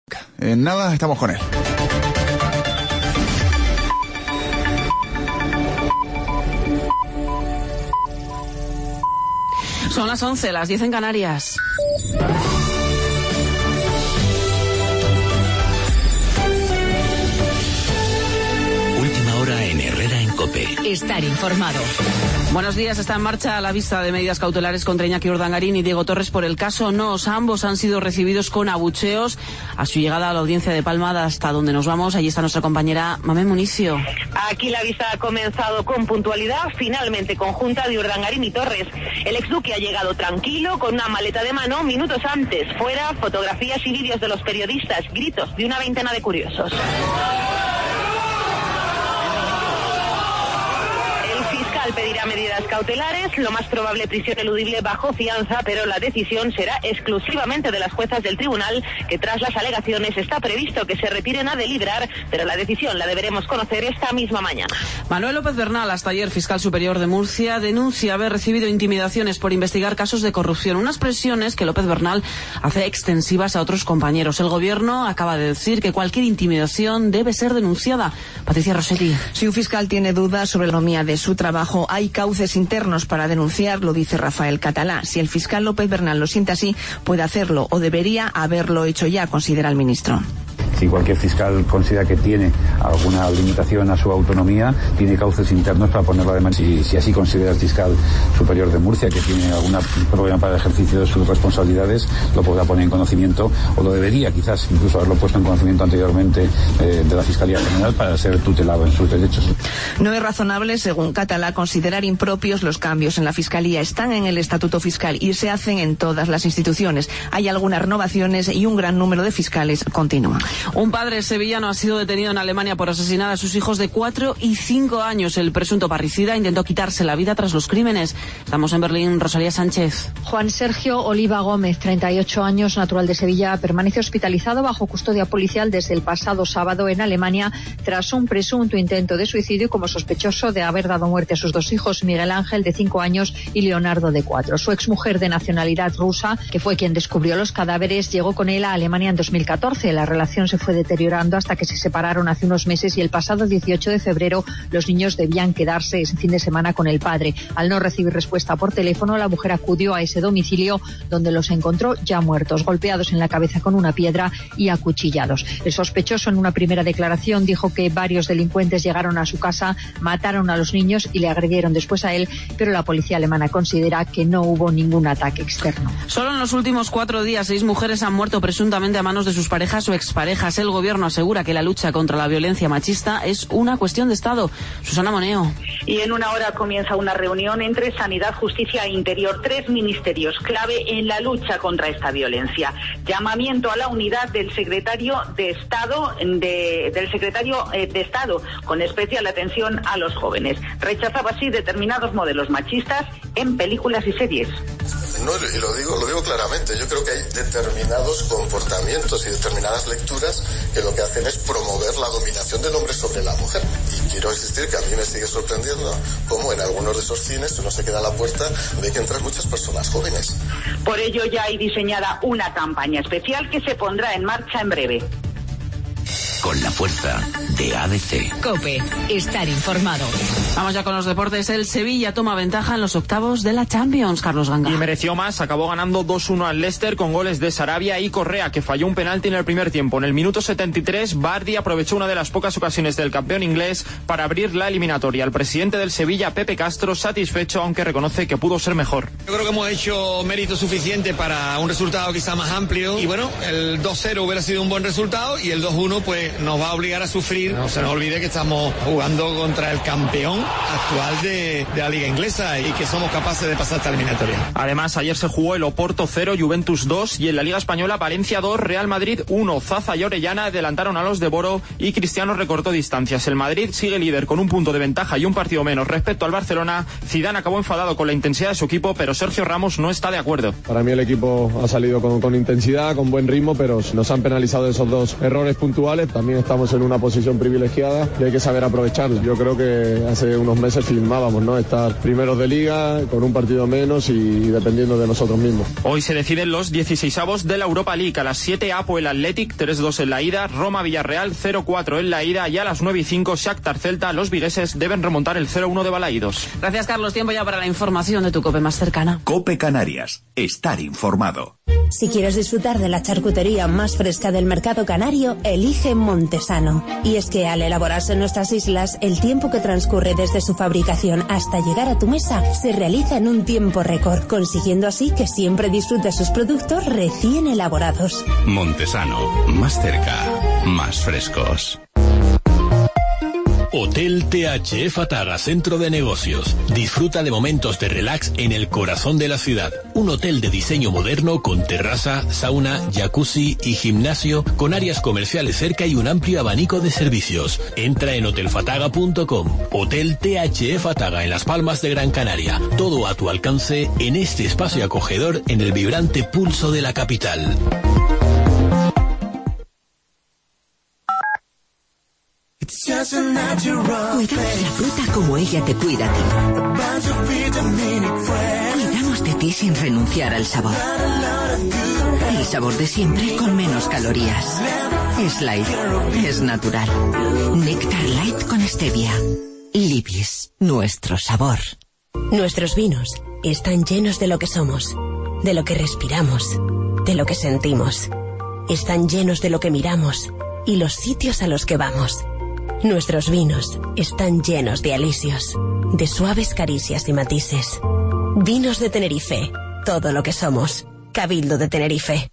En nada estamos con él. Son las 11, las 10 en Canarias. Última hora en Herrera en COPE. Estar informado. Buenos días. Está en marcha la vista de medidas cautelares contra Iñaki Urdangarín y Diego Torres por el caso Nos. Ambos han sido recibidos con abucheos a su llegada a la audiencia de Palma, hasta donde nos vamos. Allí está nuestra compañera Mamen Municio. Aquí la vista ha comenzado con puntualidad, finalmente conjunta de Urdangarín y Torres. El exduque ha llegado tranquilo, con una maleta de mano. Minutos antes, fuera, fotografías y vídeos de los periodistas, gritos de una veintena de curiosos. Pedirá medidas cautelares, lo más probable prisión eludible bajo fianza, pero la decisión será exclusivamente de las juezas del tribunal, que tras las alegaciones está previsto que se retiren a deliberar, pero la decisión la deberemos conocer esta misma mañana. Manuel López Bernal, hasta ayer fiscal superior de Murcia, denuncia haber recibido intimidaciones por investigar casos de corrupción, unas presiones que López Bernal hace extensivas a otros compañeros. El gobierno acaba de decir que cualquier intimidación debe ser denunciada. Patricia Rossetti. Si un fiscal tiene dudas sobre la economía de su trabajo, hay cauces internos para denunciar, lo dice Rafael Catalá. Si el fiscal López Bernal lo siente así, puede hacerlo o debería haberlo hecho ya, considera el ministro. Si cualquier fiscal considera que tiene alguna limitación a su autonomía, tiene cauces internos para ponerlo de manifiesto. Si así considera el fiscal superior de Murcia que tiene algún problema para el ejercicio de sus responsabilidades, lo podrá poner en conocimiento, o lo debería quizás incluso haberlo puesto en conocimiento anteriormente de la Fiscalía General para ser tutelado en sus derechos. No es razonable, según Catalá, considerar impropios los cambios en la Fiscalía. Están en el Estatuto Fiscal y se hacen en todas las instituciones. Hay algunas renovaciones y un gran número de fiscales continúa. Un padre sevillano ha sido detenido en Alemania por asesinar a sus hijos de 4 y 5 años. El presunto parricida intentó quitarse la vida tras los crímenes. Estamos en Berlín, Rosalía Sánchez. Juan Sergio Oliva Gómez, 38 años, natural de Sevilla, permanece hospitalizado bajo custodia policial desde el pasado sábado en Alemania tras un presunto intento de suicidio como sospechoso de haber dado muerte a sus 2 hijos, Miguel Ángel, de 5 años, y Leonardo, de 4. Su exmujer, de nacionalidad rusa, que fue quien descubrió los cadáveres, llegó con él a Alemania en 2014. La relación se fue deteriorando hasta que se separaron hace unos meses y el pasado 18 de febrero los niños debían quedarse ese fin de semana con el padre. Al no recibir respuesta por teléfono, la mujer acudió a ese domicilio donde los encontró ya muertos, golpeados en la cabeza con una piedra y acuchillados. El sospechoso, en una primera declaración, dijo que varios delincuentes llegaron a su casa, mataron a los niños y le agredieron después a él, pero la policía alemana considera que no hubo ningún ataque externo. Solo en los últimos 4 días 6 mujeres han muerto presuntamente a manos de sus parejas o exparejas. El gobierno asegura que la lucha contra la violencia machista es una cuestión de Estado. Susana Moneo. Y en una hora comienza una reunión entre Sanidad, Justicia e Interior, 3 ministerios clave en la lucha contra esta violencia. Llamamiento a la unidad del secretario de Estado, con especial atención a los jóvenes. Rechazaba así determinados modelos machistas en películas y series. No, y lo digo claramente, yo creo que hay determinados comportamientos y determinadas lecturas que lo que hacen es promover la dominación del hombre sobre la mujer. Y quiero insistir que a mí me sigue sorprendiendo cómo en algunos de esos cines uno se queda a la puerta, ve que entran muchas personas jóvenes. Por ello ya hay diseñada una campaña especial que se pondrá en marcha en breve. Con la fuerza de ABC. COPE. Estar informado. Vamos ya con los deportes. El Sevilla toma ventaja en los octavos de la Champions, Carlos Ganga. Y mereció más. Acabó ganando 2-1 al Leicester con goles de Sarabia y Correa, que falló un penalti en el primer tiempo. En el minuto 73, Vardy aprovechó una de las pocas ocasiones del campeón inglés para abrir la eliminatoria. El presidente del Sevilla, Pepe Castro, satisfecho, aunque reconoce que pudo ser mejor. Yo creo que hemos hecho mérito suficiente para un resultado quizá más amplio. Y bueno, el 2-0 hubiera sido un buen resultado y el 2-1 pues nos va a obligar a sufrir. No se nos olvide que estamos jugando contra el campeón actual de la Liga Inglesa y que somos capaces de pasar esta eliminatoria. Además, ayer se jugó el Oporto 0, Juventus 2 y en la Liga Española Valencia 2, Real Madrid 1. Zaza y Orellana adelantaron a los de Boro y Cristiano recortó distancias. El Madrid sigue líder con un punto de ventaja y un partido menos respecto al Barcelona. Zidane acabó enfadado con la intensidad de su equipo, pero Sergio Ramos no está de acuerdo. Para mí el equipo ha salido con intensidad, con buen ritmo, pero nos han penalizado esos 2 errores puntuales. también estamos en una posición privilegiada y hay que saber aprovecharlo. Yo creo que hace unos meses firmábamos, ¿no?, estar primeros de liga con un partido menos y dependiendo de nosotros mismos. Hoy se deciden los 16avos de la Europa League. A las 7 Apo el Athletic, 3-2 en la ida, Roma Villarreal 0-4 en la ida y a las 9:05 Shakhtar Celta. Los vigueses deben remontar el 0-1 de Balaídos. Gracias, Carlos. Tiempo ya para la información de tu COPE más cercana. COPE Canarias. Estar informado. Si quieres disfrutar de la charcutería más fresca del mercado canario, elige Montesano. Y es que al elaborarse en nuestras islas, el tiempo que transcurre desde su fabricación hasta llegar a tu mesa se realiza en un tiempo récord, consiguiendo así que siempre disfrutes sus productos recién elaborados. Montesano. Más cerca. Más frescos. Hotel THE Fataga Centro de Negocios. Disfruta de momentos de relax en el corazón de la ciudad. Un hotel de diseño moderno con terraza, sauna, jacuzzi y gimnasio, con áreas comerciales cerca y un amplio abanico de servicios. Entra en hotelfataga.com. Hotel THE Fataga en Las Palmas de Gran Canaria. Todo a tu alcance en este espacio acogedor en el vibrante pulso de la capital. Cuidamos la fruta como ella te cuida a ti. Cuidamos de ti sin renunciar al sabor. El sabor de siempre con menos calorías. Es light, es natural. Néctar light con stevia. Libis, nuestro sabor. Nuestros vinos están llenos de lo que somos, de lo que respiramos, de lo que sentimos. Están llenos de lo que miramos y los sitios a los que vamos. Nuestros vinos están llenos de alisios, de suaves caricias y matices. Vinos de Tenerife, todo lo que somos. Cabildo de Tenerife.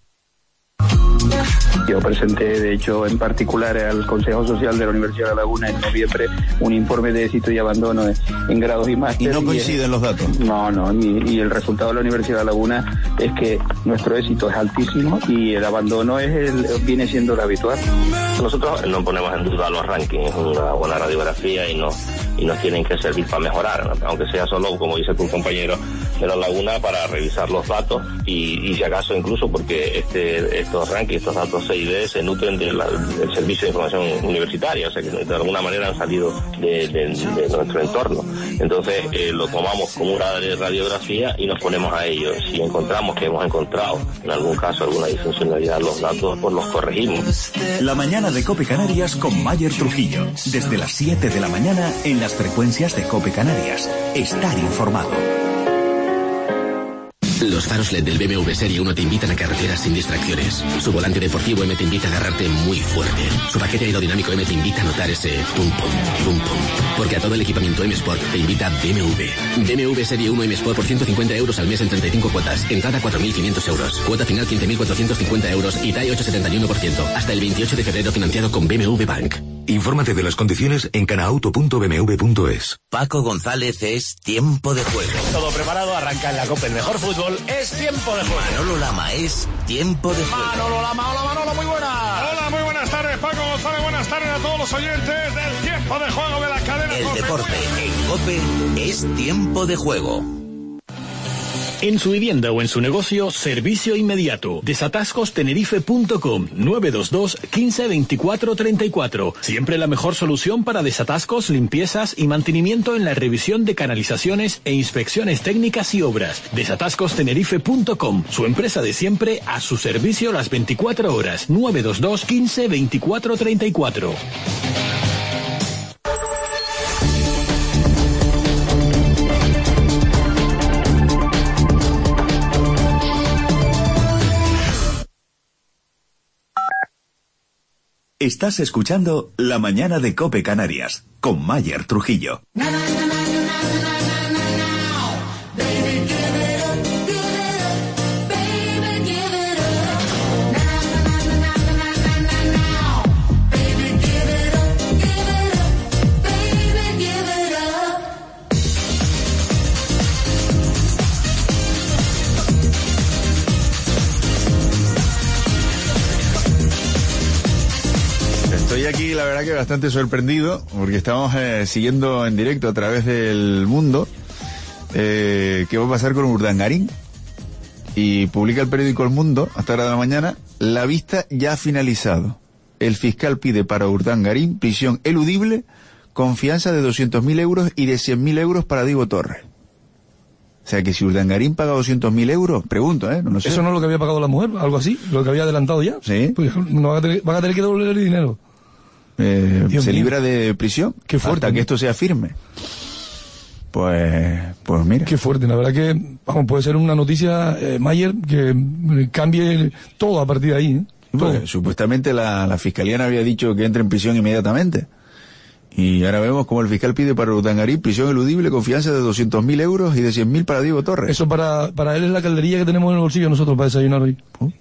Yo presenté, de hecho, en particular al Consejo Social de la Universidad de La Laguna en noviembre un informe de éxito y abandono en grados y máster. ¿Y no coinciden los datos? No, y el resultado de la Universidad de La Laguna es que nuestro éxito es altísimo y el abandono viene siendo lo habitual. Nosotros no ponemos en duda los rankings, es una buena radiografía y nos tienen que servir para mejorar, aunque sea solo, como dice tu compañero de La Laguna, para revisar los datos y si acaso incluso porque estos rankings, estos datos C y D se nutren del servicio de información universitaria, o sea que de alguna manera han salido de nuestro entorno. Entonces lo tomamos como una radiografía y nos ponemos a ello. Si encontramos que hemos encontrado en algún caso alguna disfuncionalidad en los datos, pues los corregimos. La mañana de COPE Canarias con Mayer Trujillo. Desde las 7 de la mañana en las frecuencias de COPE Canarias. Estar informado. Los faros LED del BMW Serie 1 te invitan a carreteras sin distracciones. Su volante deportivo M te invita a agarrarte muy fuerte. Su paquete aerodinámico M te invita a notar ese pum pum, pum pum. Porque a todo el equipamiento M Sport te invita BMW. BMW Serie 1 M Sport por 150 euros al mes en 35 cuotas. Entrada 4.500 euros. Cuota final 15.450 euros y TAE 8,71%. Hasta el 28 de febrero financiado con BMW Bank. Infórmate de las condiciones en canauto.bmw.es. Paco González, es tiempo de juego. Todo preparado, arranca en la COPE el mejor fútbol. Es tiempo de juego. Manolo Lama, es tiempo de juego. Manolo Lama, hola Manolo, muy buenas. Hola, muy buenas tardes, Paco González, buenas tardes a todos los oyentes del tiempo de juego de la cadena El COPE. deporte en COPE es tiempo de juego. En su vivienda o en su negocio, servicio inmediato. Desatascostenerife.com 922 15 24 34. Siempre la mejor solución para desatascos, limpiezas y mantenimiento en la revisión de canalizaciones e inspecciones técnicas y obras. Desatascostenerife.com, su empresa de siempre a su servicio las 24 horas. 922 15 24 34. Estás escuchando La Mañana de COPE Canarias con Mayer Trujillo. Estoy aquí, la verdad que bastante sorprendido, porque estamos siguiendo en directo a través del mundo qué va a pasar con Urdangarín. Y publica el periódico El Mundo, hasta ahora de la mañana, la vista ya ha finalizado. el fiscal pide para Urdangarín prisión eludible, confianza de 200.000 euros y de 100.000 euros para Diego Torres. O sea que si Urdangarín paga 200.000 euros, pregunto, no sé. ¿Eso no es lo que había pagado la mujer? ¿Algo así? ¿Lo que había adelantado ya? Sí. Pues no van a tener que devolver el dinero. Se libra de prisión. Qué fuerte, hasta que esto sea firme. Pues mira. Qué fuerte, la verdad que puede ser una noticia, Mayer, que cambie todo a partir de ahí. Pues, supuestamente la fiscalía no había dicho que entre en prisión inmediatamente. Y ahora vemos como el fiscal pide para Urdangarín prisión eludible, confianza de 200.000 euros y de 100.000 para Diego Torres. Eso para él es la calderilla que tenemos en el bolsillo nosotros para desayunar hoy.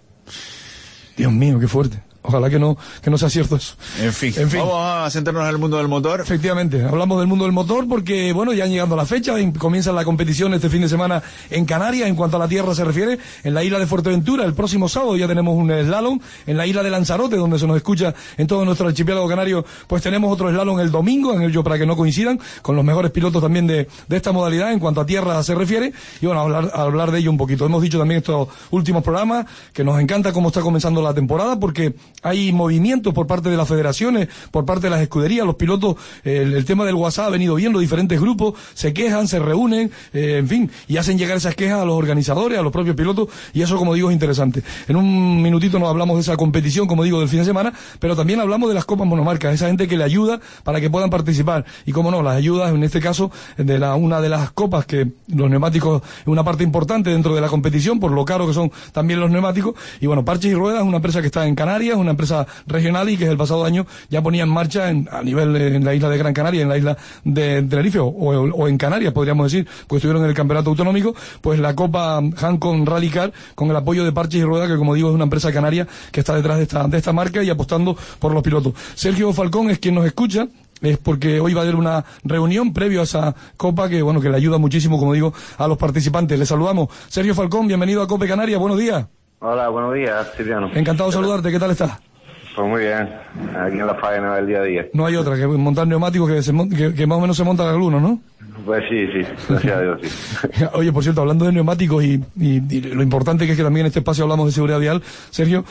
Dios mío, qué fuerte. Ojalá que no sea cierto eso. En fin, vamos a centrarnos en el mundo del motor. Efectivamente, hablamos del mundo del motor porque, bueno, ya han llegado la fecha, comienza la competición este fin de semana en Canarias, en cuanto a la tierra se refiere, en la isla de Fuerteventura, el próximo sábado ya tenemos un slalom, en la isla de Lanzarote, donde se nos escucha en todo nuestro archipiélago canario, pues tenemos otro slalom el domingo, en ello para que no coincidan, con los mejores pilotos también de esta modalidad, en cuanto a tierra se refiere, y bueno, hablar de ello un poquito. Hemos dicho también estos últimos programas, que nos encanta cómo está comenzando la temporada, porque hay movimientos por parte de las federaciones, por parte de las escuderías, los pilotos, el tema del WhatsApp ha venido bien, los diferentes grupos se quejan, se reúnen, en fin, y hacen llegar esas quejas a los organizadores, a los propios pilotos, y eso, como digo, es interesante. En un minutito nos hablamos de esa competición, como digo, del fin de semana, pero también hablamos de las copas monomarcas, esa gente que le ayuda para que puedan participar, y como no, las ayudas, en este caso, una de las copas que los neumáticos es una parte importante dentro de la competición, por lo caro que son también los neumáticos, y bueno, Parches y Ruedas es una empresa que está en Canarias, una empresa regional y que el pasado año ya ponía en marcha a nivel en la isla de Gran Canaria, en la isla de Tenerife o en Canarias, podríamos decir, pues estuvieron en el campeonato autonómico, pues la Copa Hancon Rally Car con el apoyo de Parches y Ruedas, que como digo es una empresa canaria que está detrás de esta marca y apostando por los pilotos. Sergio Falcón es quien nos escucha. Es porque hoy va a haber una reunión previo a esa copa que, bueno, que le ayuda muchísimo, como digo, a los participantes. Les saludamos. Sergio Falcón, bienvenido a Cope Canarias. Buenos días. Hola, buenos días, Silviano. Encantado de saludarte. ¿Qué tal estás? Pues muy bien, aquí en la faena del día a día. No hay otra que montar neumáticos que más o menos se montan algunos, ¿no? Pues sí, gracias a Dios, sí. Oye, por cierto, hablando de neumáticos y lo importante que es que también en este espacio hablamos de seguridad vial, Sergio,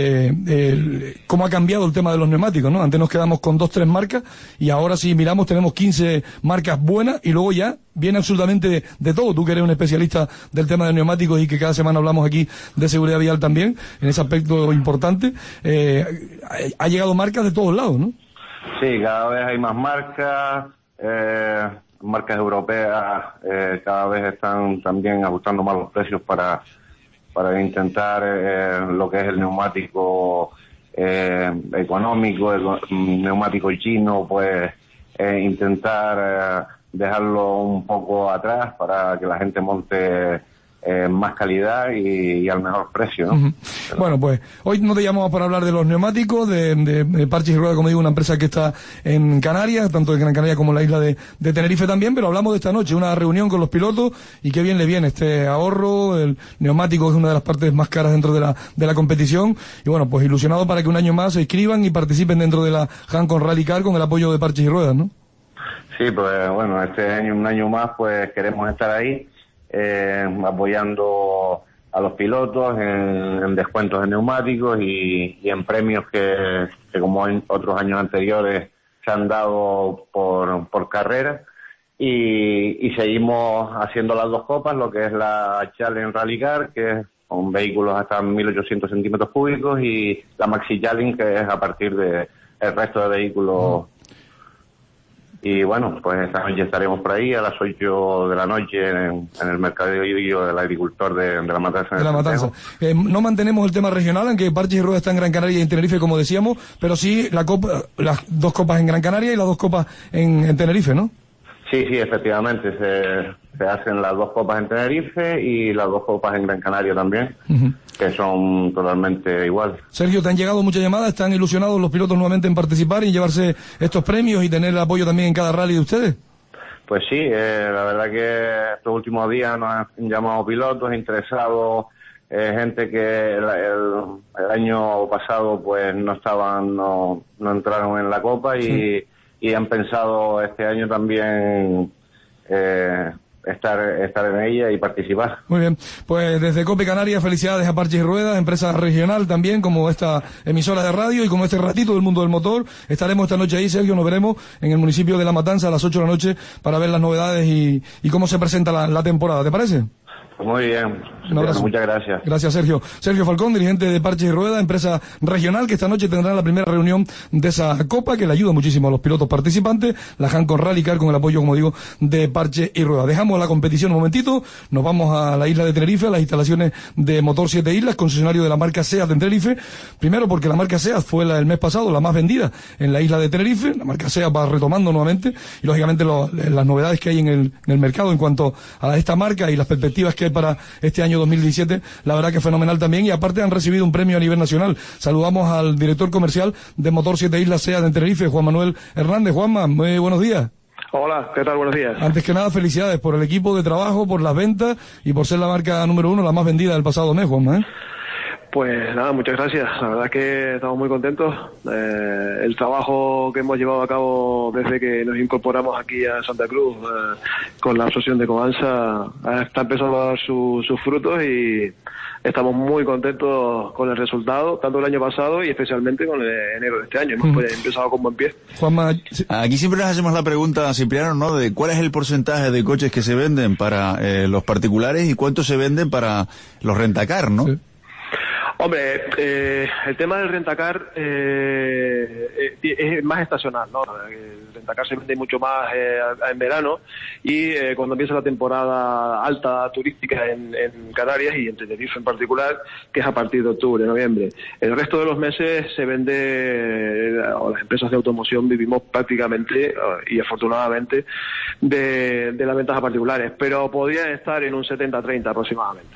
¿cómo ha cambiado el tema de los neumáticos, no? Antes nos quedamos con 2-3 marcas y ahora si miramos tenemos 15 marcas buenas y luego ya viene absolutamente de todo. Tú que eres un especialista del tema de neumáticos y que cada semana hablamos aquí de seguridad vial también, en ese aspecto importante, ha llegado marcas de todos lados, ¿no? Sí, cada vez hay más marcas, marcas europeas cada vez están también ajustando más los precios para intentar lo que es el neumático económico, el neumático chino, pues intentar dejarlo un poco atrás para que la gente monte más calidad y al mejor precio, ¿no? Uh-huh. Bueno, pues hoy no te llamamos para hablar de los neumáticos, de Parches y Ruedas, como digo, una empresa que está en Canarias, tanto en Gran Canaria como en la isla de Tenerife también, pero hablamos de esta noche, una reunión con los pilotos y qué bien le viene este ahorro, el neumático es una de las partes más caras dentro de la competición y bueno, pues ilusionado para que un año más se inscriban y participen dentro de la Hancon Rally Car con el apoyo de Parches y Ruedas, ¿no? Sí, pues bueno, un año más pues queremos estar ahí apoyando a los pilotos en descuentos de neumáticos y en premios que como en otros años anteriores se han dado por carrera y seguimos haciendo las dos copas, lo que es la Challenge Rally Car, que es con vehículos hasta 1.800 centímetros cúbicos, y la Maxi Challenge, que es a partir de el resto de vehículos. Y bueno, pues esta noche estaremos por ahí a las 8 de la noche en el mercadillo del agricultor de La Matanza. De La Matanza. No mantenemos el tema regional, aunque Parches y Ruedas está en Gran Canaria y en Tenerife, como decíamos, pero sí las dos copas en Gran Canaria y las dos copas en Tenerife, ¿no? Sí, efectivamente, se hacen las dos copas en Tenerife y las dos copas en Gran Canaria también, uh-huh, que son totalmente iguales. Sergio, ¿te han llegado muchas llamadas? ¿Están ilusionados los pilotos nuevamente en participar y llevarse estos premios y tener el apoyo también en cada rally de ustedes? Pues sí, la verdad que estos últimos días nos han llamado pilotos interesados, gente que el año pasado pues no entraron en la copa y han pensado este año también estar en ella y participar. Muy bien, pues desde COPE Canarias, felicidades a Parches y Ruedas, empresa regional también, como esta emisora de radio y como este ratito del mundo del motor. Estaremos esta noche ahí, Sergio, nos veremos en el municipio de La Matanza a las 8 de la noche para ver las novedades y cómo se presenta la temporada, ¿te parece? Muy bien. Un abrazo. Muchas gracias. Gracias, Sergio. Sergio Falcón, dirigente de Parches y Rueda, empresa regional, que esta noche tendrá la primera reunión de esa copa, que le ayuda muchísimo a los pilotos participantes, la Hancon Rally Car, con el apoyo, como digo, de Parches y Rueda. Dejamos la competición un momentito, nos vamos a la isla de Tenerife, a las instalaciones de Motor 7 Islas, concesionario de la marca SEAT en Tenerife. Primero porque la marca SEAT fue el mes pasado la más vendida en la isla de Tenerife. La marca SEAT va retomando nuevamente y, lógicamente, las novedades que hay en el mercado en cuanto a esta marca y las perspectivas que hay para este año 2017, la verdad que fenomenal también, y aparte han recibido un premio a nivel nacional. Saludamos al director comercial de Motor 7 Islas SEAT en Tenerife, Juan Manuel Hernández. Juanma, muy buenos días. Hola, ¿qué tal? Buenos días. Antes que nada, felicidades por el equipo de trabajo, por las ventas y por ser la marca número 1, la más vendida del pasado mes, Juanma, ¿eh? Pues nada, muchas gracias. La verdad es que estamos muy contentos. El trabajo que hemos llevado a cabo desde que nos incorporamos aquí a Santa Cruz con la asociación de Comansa está empezando a dar sus frutos y estamos muy contentos con el resultado, tanto el año pasado y especialmente con el enero de este año. Hemos empezado con buen pie. Juanma, aquí siempre nos hacemos la pregunta, Cipriano, ¿no?, de cuál es el porcentaje de coches que se venden para los particulares y cuánto se venden para los rentacar, ¿no? Sí. Hombre, el tema del rentacar es más estacional, ¿no? El rentacar se vende mucho más en verano y cuando empieza la temporada alta turística en Canarias y en Tenerife en particular, que es a partir de octubre, noviembre. El resto de los meses se vende, las empresas de automoción vivimos prácticamente y afortunadamente de las ventas a particulares, pero podrían estar en un 70-30 aproximadamente.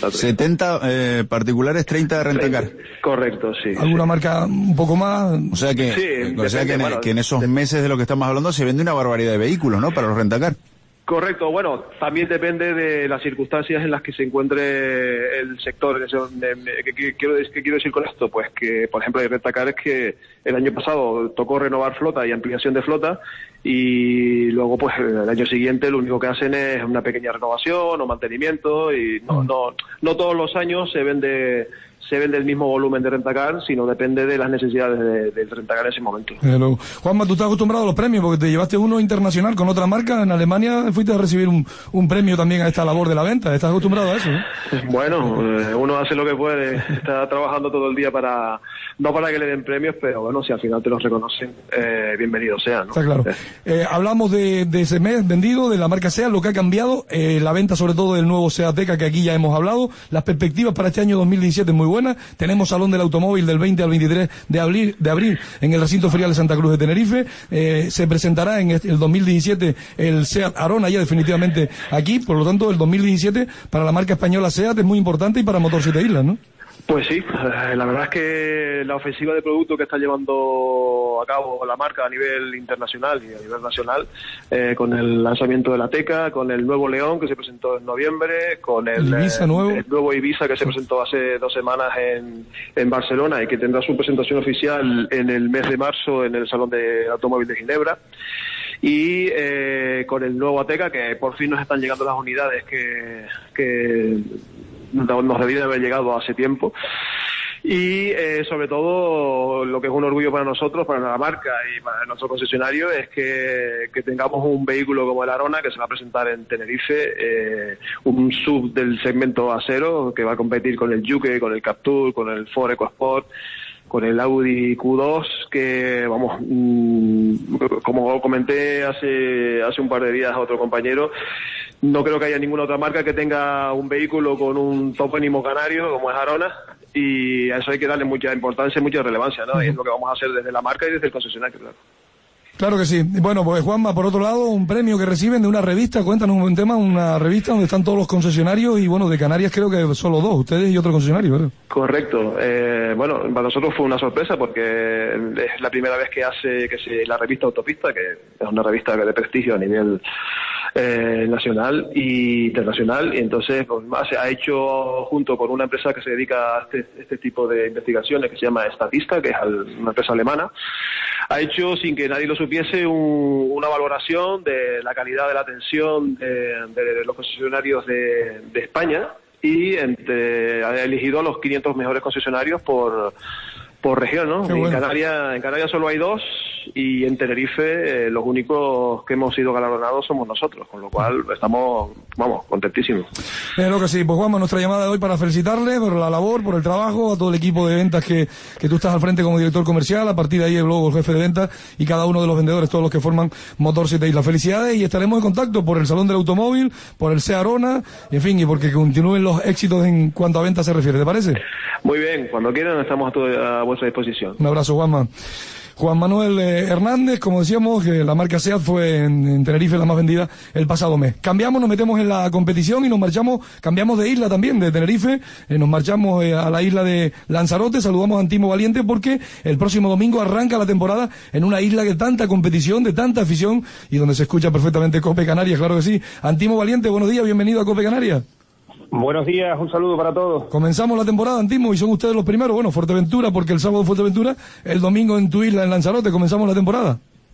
70 particulares, 30 de rentacar. Correcto, sí. ¿Alguna marca un poco más? O sea que, que en esos meses de lo que estamos hablando se vende una barbaridad de vehículos, ¿no?, para los rentacar. Correcto, bueno, también depende de las circunstancias en las que se encuentre el sector. ¿Qué quiero decir con esto? Pues que, por ejemplo, hay rentacares que el año pasado tocó renovar flota y ampliación de flota y luego, pues, el año siguiente lo único que hacen es una pequeña renovación o mantenimiento y no todos los años se vende el mismo volumen de rentacar, sino depende de las necesidades del rentacar en ese momento. Juanma, tú estás acostumbrado a los premios porque te llevaste uno internacional con otra marca. En Alemania fuiste a recibir un premio también a esta labor de la venta. ¿Estás acostumbrado a eso? Bueno, uno hace lo que puede. Está trabajando todo el día no para que le den premios, pero bueno, si al final te los reconocen, bienvenido sea, ¿no? Está claro. Hablamos de ese mes vendido, de la marca SEAT, lo que ha cambiado, la venta sobre todo del nuevo SEAT Ateca, que aquí ya hemos hablado. Las perspectivas para este año 2017 muy buenas. Tenemos Salón del Automóvil del 20 al 23 de abril en el recinto ferial de Santa Cruz de Tenerife. Se presentará en el 2017 el SEAT Arona ya definitivamente aquí. Por lo tanto, el 2017 para la marca española SEAT es muy importante y para Motor 7 Islas, ¿no? Pues sí, la verdad es que la ofensiva de producto que está llevando a cabo la marca a nivel internacional y a nivel nacional, con el lanzamiento de la Ateca, con el nuevo León que se presentó en noviembre, con el nuevo Ibiza que se presentó hace 2 semanas en Barcelona y que tendrá su presentación oficial en el mes de marzo en el Salón de Automóvil de Ginebra. Y con el nuevo Ateca, que por fin nos están llegando las unidades que nos debían haber llegado hace tiempo. Y sobre todo lo que es un orgullo para nosotros, para la marca y para nuestro concesionario, es que tengamos un vehículo como el Arona que se va a presentar en Tenerife, un sub del segmento A0 que va a competir con el Juke, con el Captur, con el Ford EcoSport, con el Audi Q2, que vamos, como comenté hace un par de días a otro compañero, no creo que haya ninguna otra marca que tenga un vehículo con un topónimo canario como es Arona, y a eso hay que darle mucha importancia y mucha relevancia, ¿no? Y es lo que vamos a hacer desde la marca y desde el concesionario, claro. Claro que sí. Bueno, pues Juanma, por otro lado, un premio que reciben de una revista, cuéntanos un tema, una revista donde están todos los concesionarios y bueno, de Canarias creo que solo 2, ustedes y otro concesionario, ¿verdad? Correcto. Bueno, para nosotros fue una sorpresa porque es la primera vez que la revista Autopista, que es una revista de prestigio a nivel nacional e internacional, y entonces pues, se ha hecho junto con una empresa que se dedica a este tipo de investigaciones que se llama Statista, que es una empresa alemana, ha hecho, sin que nadie lo supiese, una valoración de la calidad de la atención de los concesionarios de España, y ha elegido a los 500 mejores concesionarios por región, ¿no? Bueno. En Canarias solo hay 2, y en Tenerife los únicos que hemos sido galardonados somos nosotros, con lo cual estamos, contentísimos. Lo que sí, pues Juanma, nuestra llamada de hoy para felicitarle por la labor, por el trabajo, a todo el equipo de ventas que tú estás al frente como director comercial, a partir de ahí luego el jefe de ventas y cada uno de los vendedores, todos los que forman Motor 7 Islas. Felicidades, y estaremos en contacto por el Salón del Automóvil, por el SEA Arona, en fin, y porque continúen los éxitos en cuanto a ventas se refiere, ¿te parece? Muy bien, cuando quieran estamos a vuestra disposición. Un abrazo, Juanma. Juan Manuel Hernández, como decíamos, que la marca SEAT fue en Tenerife la más vendida el pasado mes. Cambiamos, nos metemos en la competición y cambiamos de isla también, de Tenerife, nos marchamos a la isla de Lanzarote, saludamos a Antimo Valiente porque el próximo domingo arranca la temporada en una isla de tanta competición, de tanta afición y donde se escucha perfectamente Cope Canarias, claro que sí. Antimo Valiente, buenos días, bienvenido a Cope Canarias. Buenos días, un saludo para todos. Comenzamos la temporada, Antimo, y son ustedes los primeros. Bueno, Fuerteventura, porque el sábado Fuerteventura, el domingo en tu isla, en Lanzarote, comenzamos la temporada.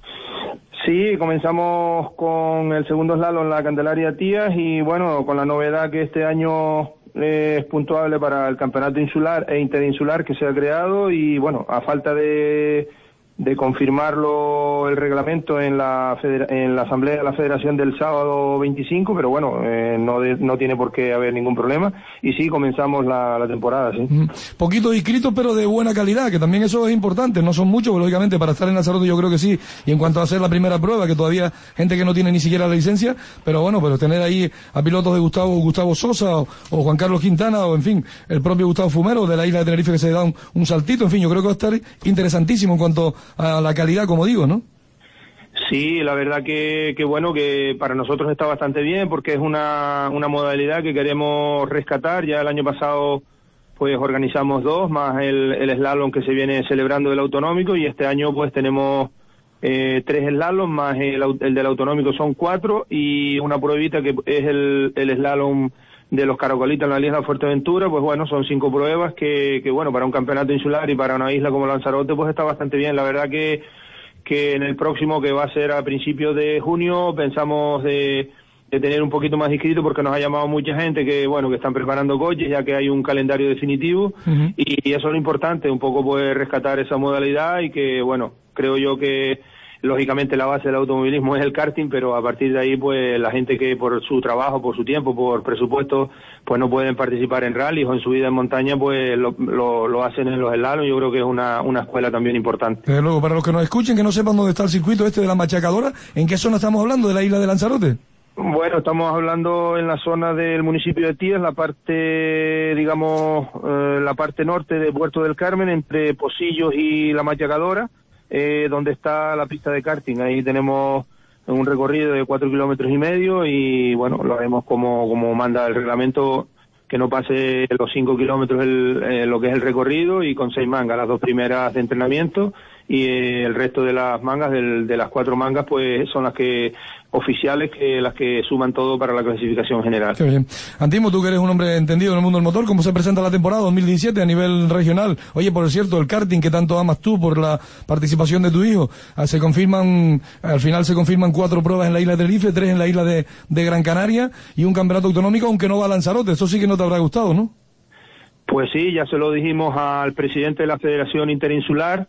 Sí, comenzamos con el segundo slalom en la Candelaria Tías, y bueno, con la novedad que este año es puntuable para el campeonato insular e interinsular que se ha creado, y bueno, a falta de confirmarlo el reglamento en la asamblea de la federación del sábado 25, pero bueno, no tiene por qué haber ningún problema, y sí, comenzamos la temporada, sí. Poquitos inscritos, pero de buena calidad, que también eso es importante, no son muchos, lógicamente, para estar en Lanzarote yo creo que sí, y en cuanto a hacer la primera prueba, que todavía gente que no tiene ni siquiera la licencia, pero tener ahí a pilotos de Gustavo Sosa, o Juan Carlos Quintana, o en fin, el propio Gustavo Fumero, de la isla de Tenerife, que se da un saltito, en fin, yo creo que va a estar interesantísimo en cuanto a la calidad, como digo, ¿no? Sí, la verdad que bueno, que para nosotros está bastante bien, porque es una modalidad que queremos rescatar. Ya el año pasado pues organizamos 2, más el slalom que se viene celebrando del autonómico, y este año pues tenemos 3 slalom, más el del autonómico son 4, y una pruebita que es el slalom de los Caracolitas en la isla de Fuerteventura. Pues bueno, son 5 pruebas que bueno, para un campeonato insular y para una isla como Lanzarote pues está bastante bien. La verdad que en el próximo, que va a ser a principios de junio, pensamos de tener un poquito más inscritos, porque nos ha llamado mucha gente que están preparando coches, ya que hay un calendario definitivo. Y eso es lo importante, un poco poder rescatar esa modalidad, y que bueno, creo yo que lógicamente la base del automovilismo es el karting, pero a partir de ahí pues la gente que por su trabajo, por su tiempo, por presupuesto, pues no pueden participar en rallies o en subida en montaña, pues lo hacen en los slalom. Yo creo que es una escuela también importante. Desde luego, para los que nos escuchen, que no sepan dónde está el circuito de la Machacadora, ¿en qué zona estamos hablando de la isla de Lanzarote? Bueno, estamos hablando en la zona del municipio de Tías, la parte, digamos, la parte norte de Puerto del Carmen, entre Pocillos y la Machacadora, donde está la pista de karting. Ahí tenemos un recorrido de 4,5 kilómetros, y bueno, lo haremos como manda el reglamento, que no pase los 5 kilómetros lo que es el recorrido, y con 6 mangas, las 2 primeras de entrenamiento, y el resto de las mangas, de las 4 mangas, pues son las que oficiales, que las que suman todo para la clasificación general. Qué bien. Antimo, tú que eres un hombre entendido en el mundo del motor, ¿cómo se presenta la temporada 2017 a nivel regional? Oye, por cierto, el karting que tanto amas tú por la participación de tu hijo, al final se confirman 4 pruebas en la isla de Tenerife, 3 en la isla de Gran Canaria, y un campeonato autonómico, aunque no va a Lanzarote. Eso sí que no te habrá gustado, ¿no? Pues sí, ya se lo dijimos al presidente de la Federación Interinsular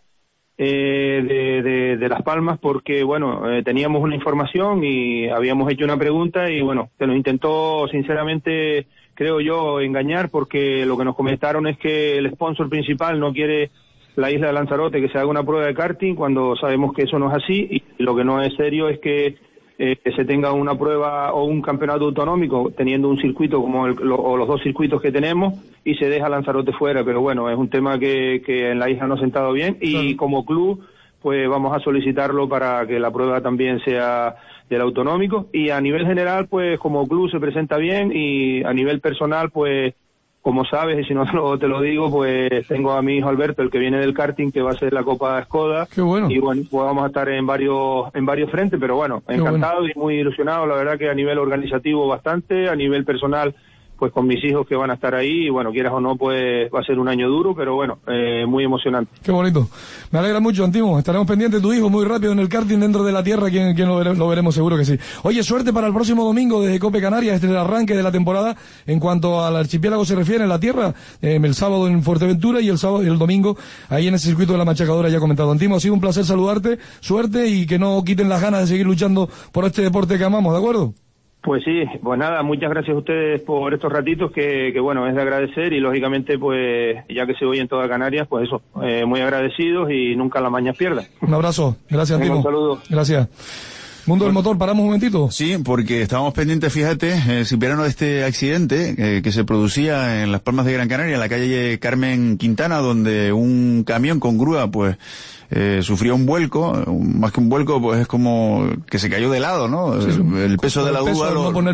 de Las Palmas, porque bueno, teníamos una información y habíamos hecho una pregunta, y bueno, se nos intentó, sinceramente, creo yo, engañar, porque lo que nos comentaron es que el sponsor principal no quiere la isla de Lanzarote que se haga una prueba de karting, cuando sabemos que eso no es así, y lo que no es serio es que se tenga una prueba o un campeonato autonómico teniendo un circuito como los 2 circuitos que tenemos, y se deja Lanzarote fuera. Pero bueno, es un tema que en la isla no ha sentado bien, y como club pues vamos a solicitarlo para que la prueba también sea del autonómico. Y a nivel general, pues como club se presenta bien, y a nivel personal, pues como sabes, y si no te lo digo, pues tengo a mi hijo Alberto, el que viene del karting, que va a ser la Copa Skoda. Qué bueno. Y bueno, pues vamos a estar en varios frentes, pero bueno, encantado y muy ilusionado. La verdad que a nivel organizativo bastante, a nivel personal pues con mis hijos que van a estar ahí, y bueno, quieras o no, pues va a ser un año duro, pero bueno, muy emocionante. Qué bonito. Me alegra mucho, Antimo. Estaremos pendientes de tu hijo muy rápido en el karting dentro de la tierra, quien lo veremos seguro que sí. Oye, suerte para el próximo domingo desde Cope Canarias, este es el arranque de la temporada. En cuanto al archipiélago se refiere, en la tierra, el sábado en Fuerteventura y el domingo ahí en ese circuito de la Machacadora, ya comentado. Antimo, ha sido un placer saludarte, suerte y que no quiten las ganas de seguir luchando por este deporte que amamos, ¿de acuerdo? Pues sí, pues nada, muchas gracias a ustedes por estos ratitos que bueno, es de agradecer, y lógicamente pues ya que se oye en toda Canarias, pues eso, muy agradecidos y nunca las mañas pierdan. Un abrazo, gracias Antimo. Un saludo. Gracias. Mundo del motor, paramos un momentito. Sí, porque estábamos pendientes, fíjate, Cipriano, de este accidente que se producía en Las Palmas de Gran Canaria, en la calle Carmen Quintana, donde un camión con grúa, pues, sufrió un vuelco, más que un vuelco, pues es como que se cayó de lado, ¿no? Sí, el peso de la grúa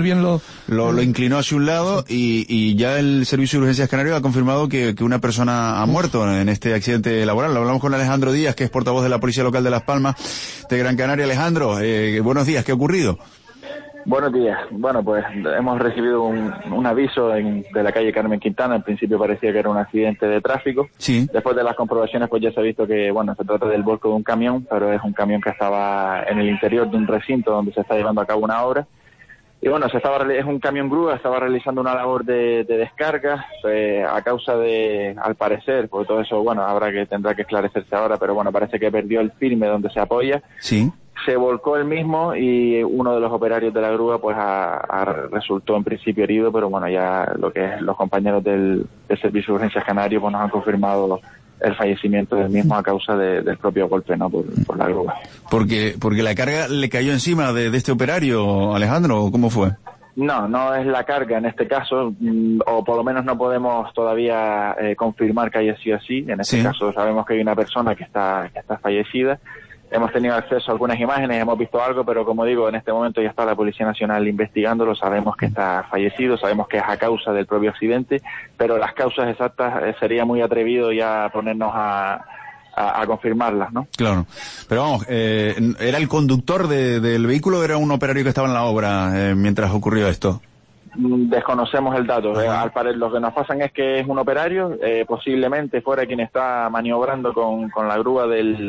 lo inclinó hacia un lado, y ya el Servicio de Urgencias Canario ha confirmado que una persona ha muerto en este accidente laboral. Lo hablamos con Alejandro Díaz, que es portavoz de la Policía Local de Las Palmas de Gran Canaria. Alejandro, buenos días, ¿qué ha ocurrido? Buenos días. Bueno, pues hemos recibido un aviso de la calle Carmen Quintana. En principio parecía que era un accidente de tráfico. Sí. Después de las comprobaciones, pues ya se ha visto que, bueno, se trata del volco de un camión, pero es un camión que estaba en el interior de un recinto donde se está llevando a cabo una obra. Y bueno, es un camión grúa, estaba realizando una labor de descarga, a causa de, al parecer, porque todo eso, bueno, tendrá que esclarecerse ahora, pero bueno, parece que perdió el firme donde se apoya. Sí. Se volcó el mismo, y uno de los operarios de la grúa pues resultó en principio herido, pero bueno, ya lo que es los compañeros del Servicio de Urgencias Canario pues nos han confirmado el fallecimiento del mismo a causa del propio golpe, ¿no? Por la grúa. Porque la carga le cayó encima de este operario, Alejandro, ¿o cómo fue? No es la carga en este caso, o por lo menos no podemos todavía confirmar que haya sido así. En este caso sabemos que hay una persona que está fallecida. Hemos tenido acceso a algunas imágenes, hemos visto algo, pero como digo, en este momento ya está la Policía Nacional investigándolo, sabemos que está fallecido, sabemos que es a causa del propio accidente, pero las causas exactas sería muy atrevido ya ponernos a confirmarlas, ¿no? Claro, pero vamos, ¿era el conductor del vehículo o era un operario que estaba en la obra mientras ocurrió esto? Desconocemos el dato. Al parecer lo que nos pasan es que es un operario, posiblemente fuera quien está maniobrando con la grúa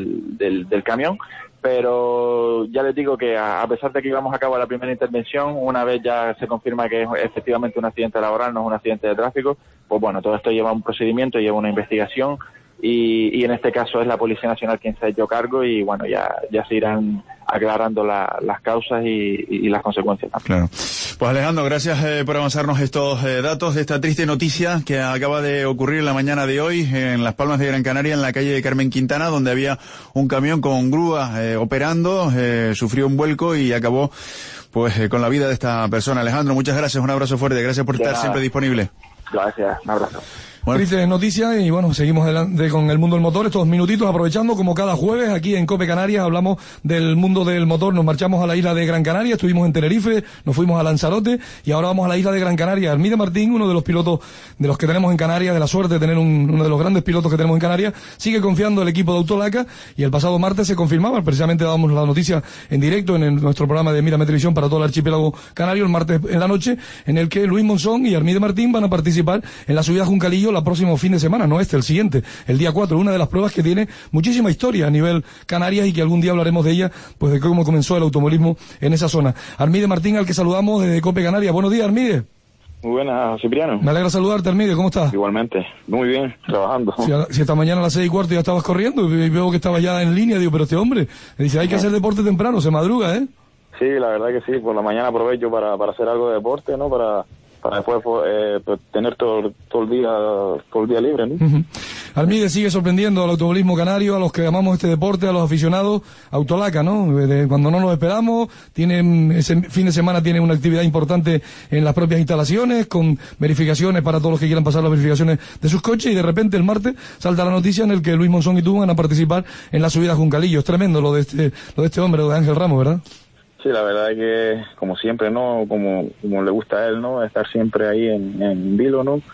del camión, pero ya les digo que a pesar de que íbamos a cabo la primera intervención, una vez ya se confirma que es efectivamente un accidente laboral, no es un accidente de tráfico, pues bueno, todo esto lleva un procedimiento, lleva una investigación, y en este caso es la Policía Nacional quien se ha hecho cargo, y bueno, ya se irán aclarando las causas y las consecuencias. Claro. Pues Alejandro, gracias por avanzarnos estos datos de esta triste noticia que acaba de ocurrir en la mañana de hoy en Las Palmas de Gran Canaria, en la calle de Carmen Quintana, donde había un camión con grúa operando, sufrió un vuelco y acabó pues con la vida de esta persona. Alejandro, muchas gracias, un abrazo fuerte, gracias por estar siempre disponible. Gracias, un abrazo. Bueno. Triste noticia, y bueno, seguimos adelante con el mundo del motor, estos minutitos, aprovechando como cada jueves aquí en Cope Canarias hablamos del mundo del motor. Nos marchamos a la isla de Gran Canaria, estuvimos en Tenerife, nos fuimos a Lanzarote y ahora vamos a la isla de Gran Canaria. Armide Martín, uno de los pilotos de los que tenemos en Canarias, de la suerte de tener uno de los grandes pilotos que tenemos en Canarias, sigue confiando el equipo de Autolaca, y el pasado martes se confirmaba, precisamente dábamos la noticia en directo en nuestro programa de Mírame Televisión para todo el archipiélago canario el martes en la noche, en el que Luis Monzón y Armide Martín van a participar en la subida a Juncalillo la próximo fin de semana, no el siguiente, el día 4, una de las pruebas que tiene muchísima historia a nivel Canarias y que algún día hablaremos de ella, pues de cómo comenzó el automovilismo en esa zona. Armide Martín, al que saludamos desde Cope Canarias. Buenos días, Armide. Muy buenas, Cipriano. Me alegra saludarte, Armide, ¿cómo estás? Igualmente, muy bien, trabajando. Si esta mañana a las 6:15 ya estabas corriendo y veo que estabas ya en línea, digo, pero este hombre, me dice, hay que hacer deporte temprano, se madruga, ¿eh? Sí, la verdad que sí, por la mañana aprovecho para hacer algo de deporte, ¿no? Para después pues, tener todo el día libre, ¿no? Uh-huh. Armide, sigue sorprendiendo al automovilismo canario, a los que amamos este deporte, a los aficionados. Autolaca, ¿no? Cuando no nos esperamos, ese fin de semana tiene una actividad importante en las propias instalaciones, con verificaciones para todos los que quieran pasar las verificaciones de sus coches, y de repente el martes salta la noticia en el que Luis Monzón y tú van a participar en la subida a Juncalillo. Es tremendo lo de este hombre, lo de Ángel Ramos, ¿verdad? Sí, la verdad es que, como siempre, ¿no? Como le gusta a él, ¿no? Estar siempre ahí en vilo, ¿no?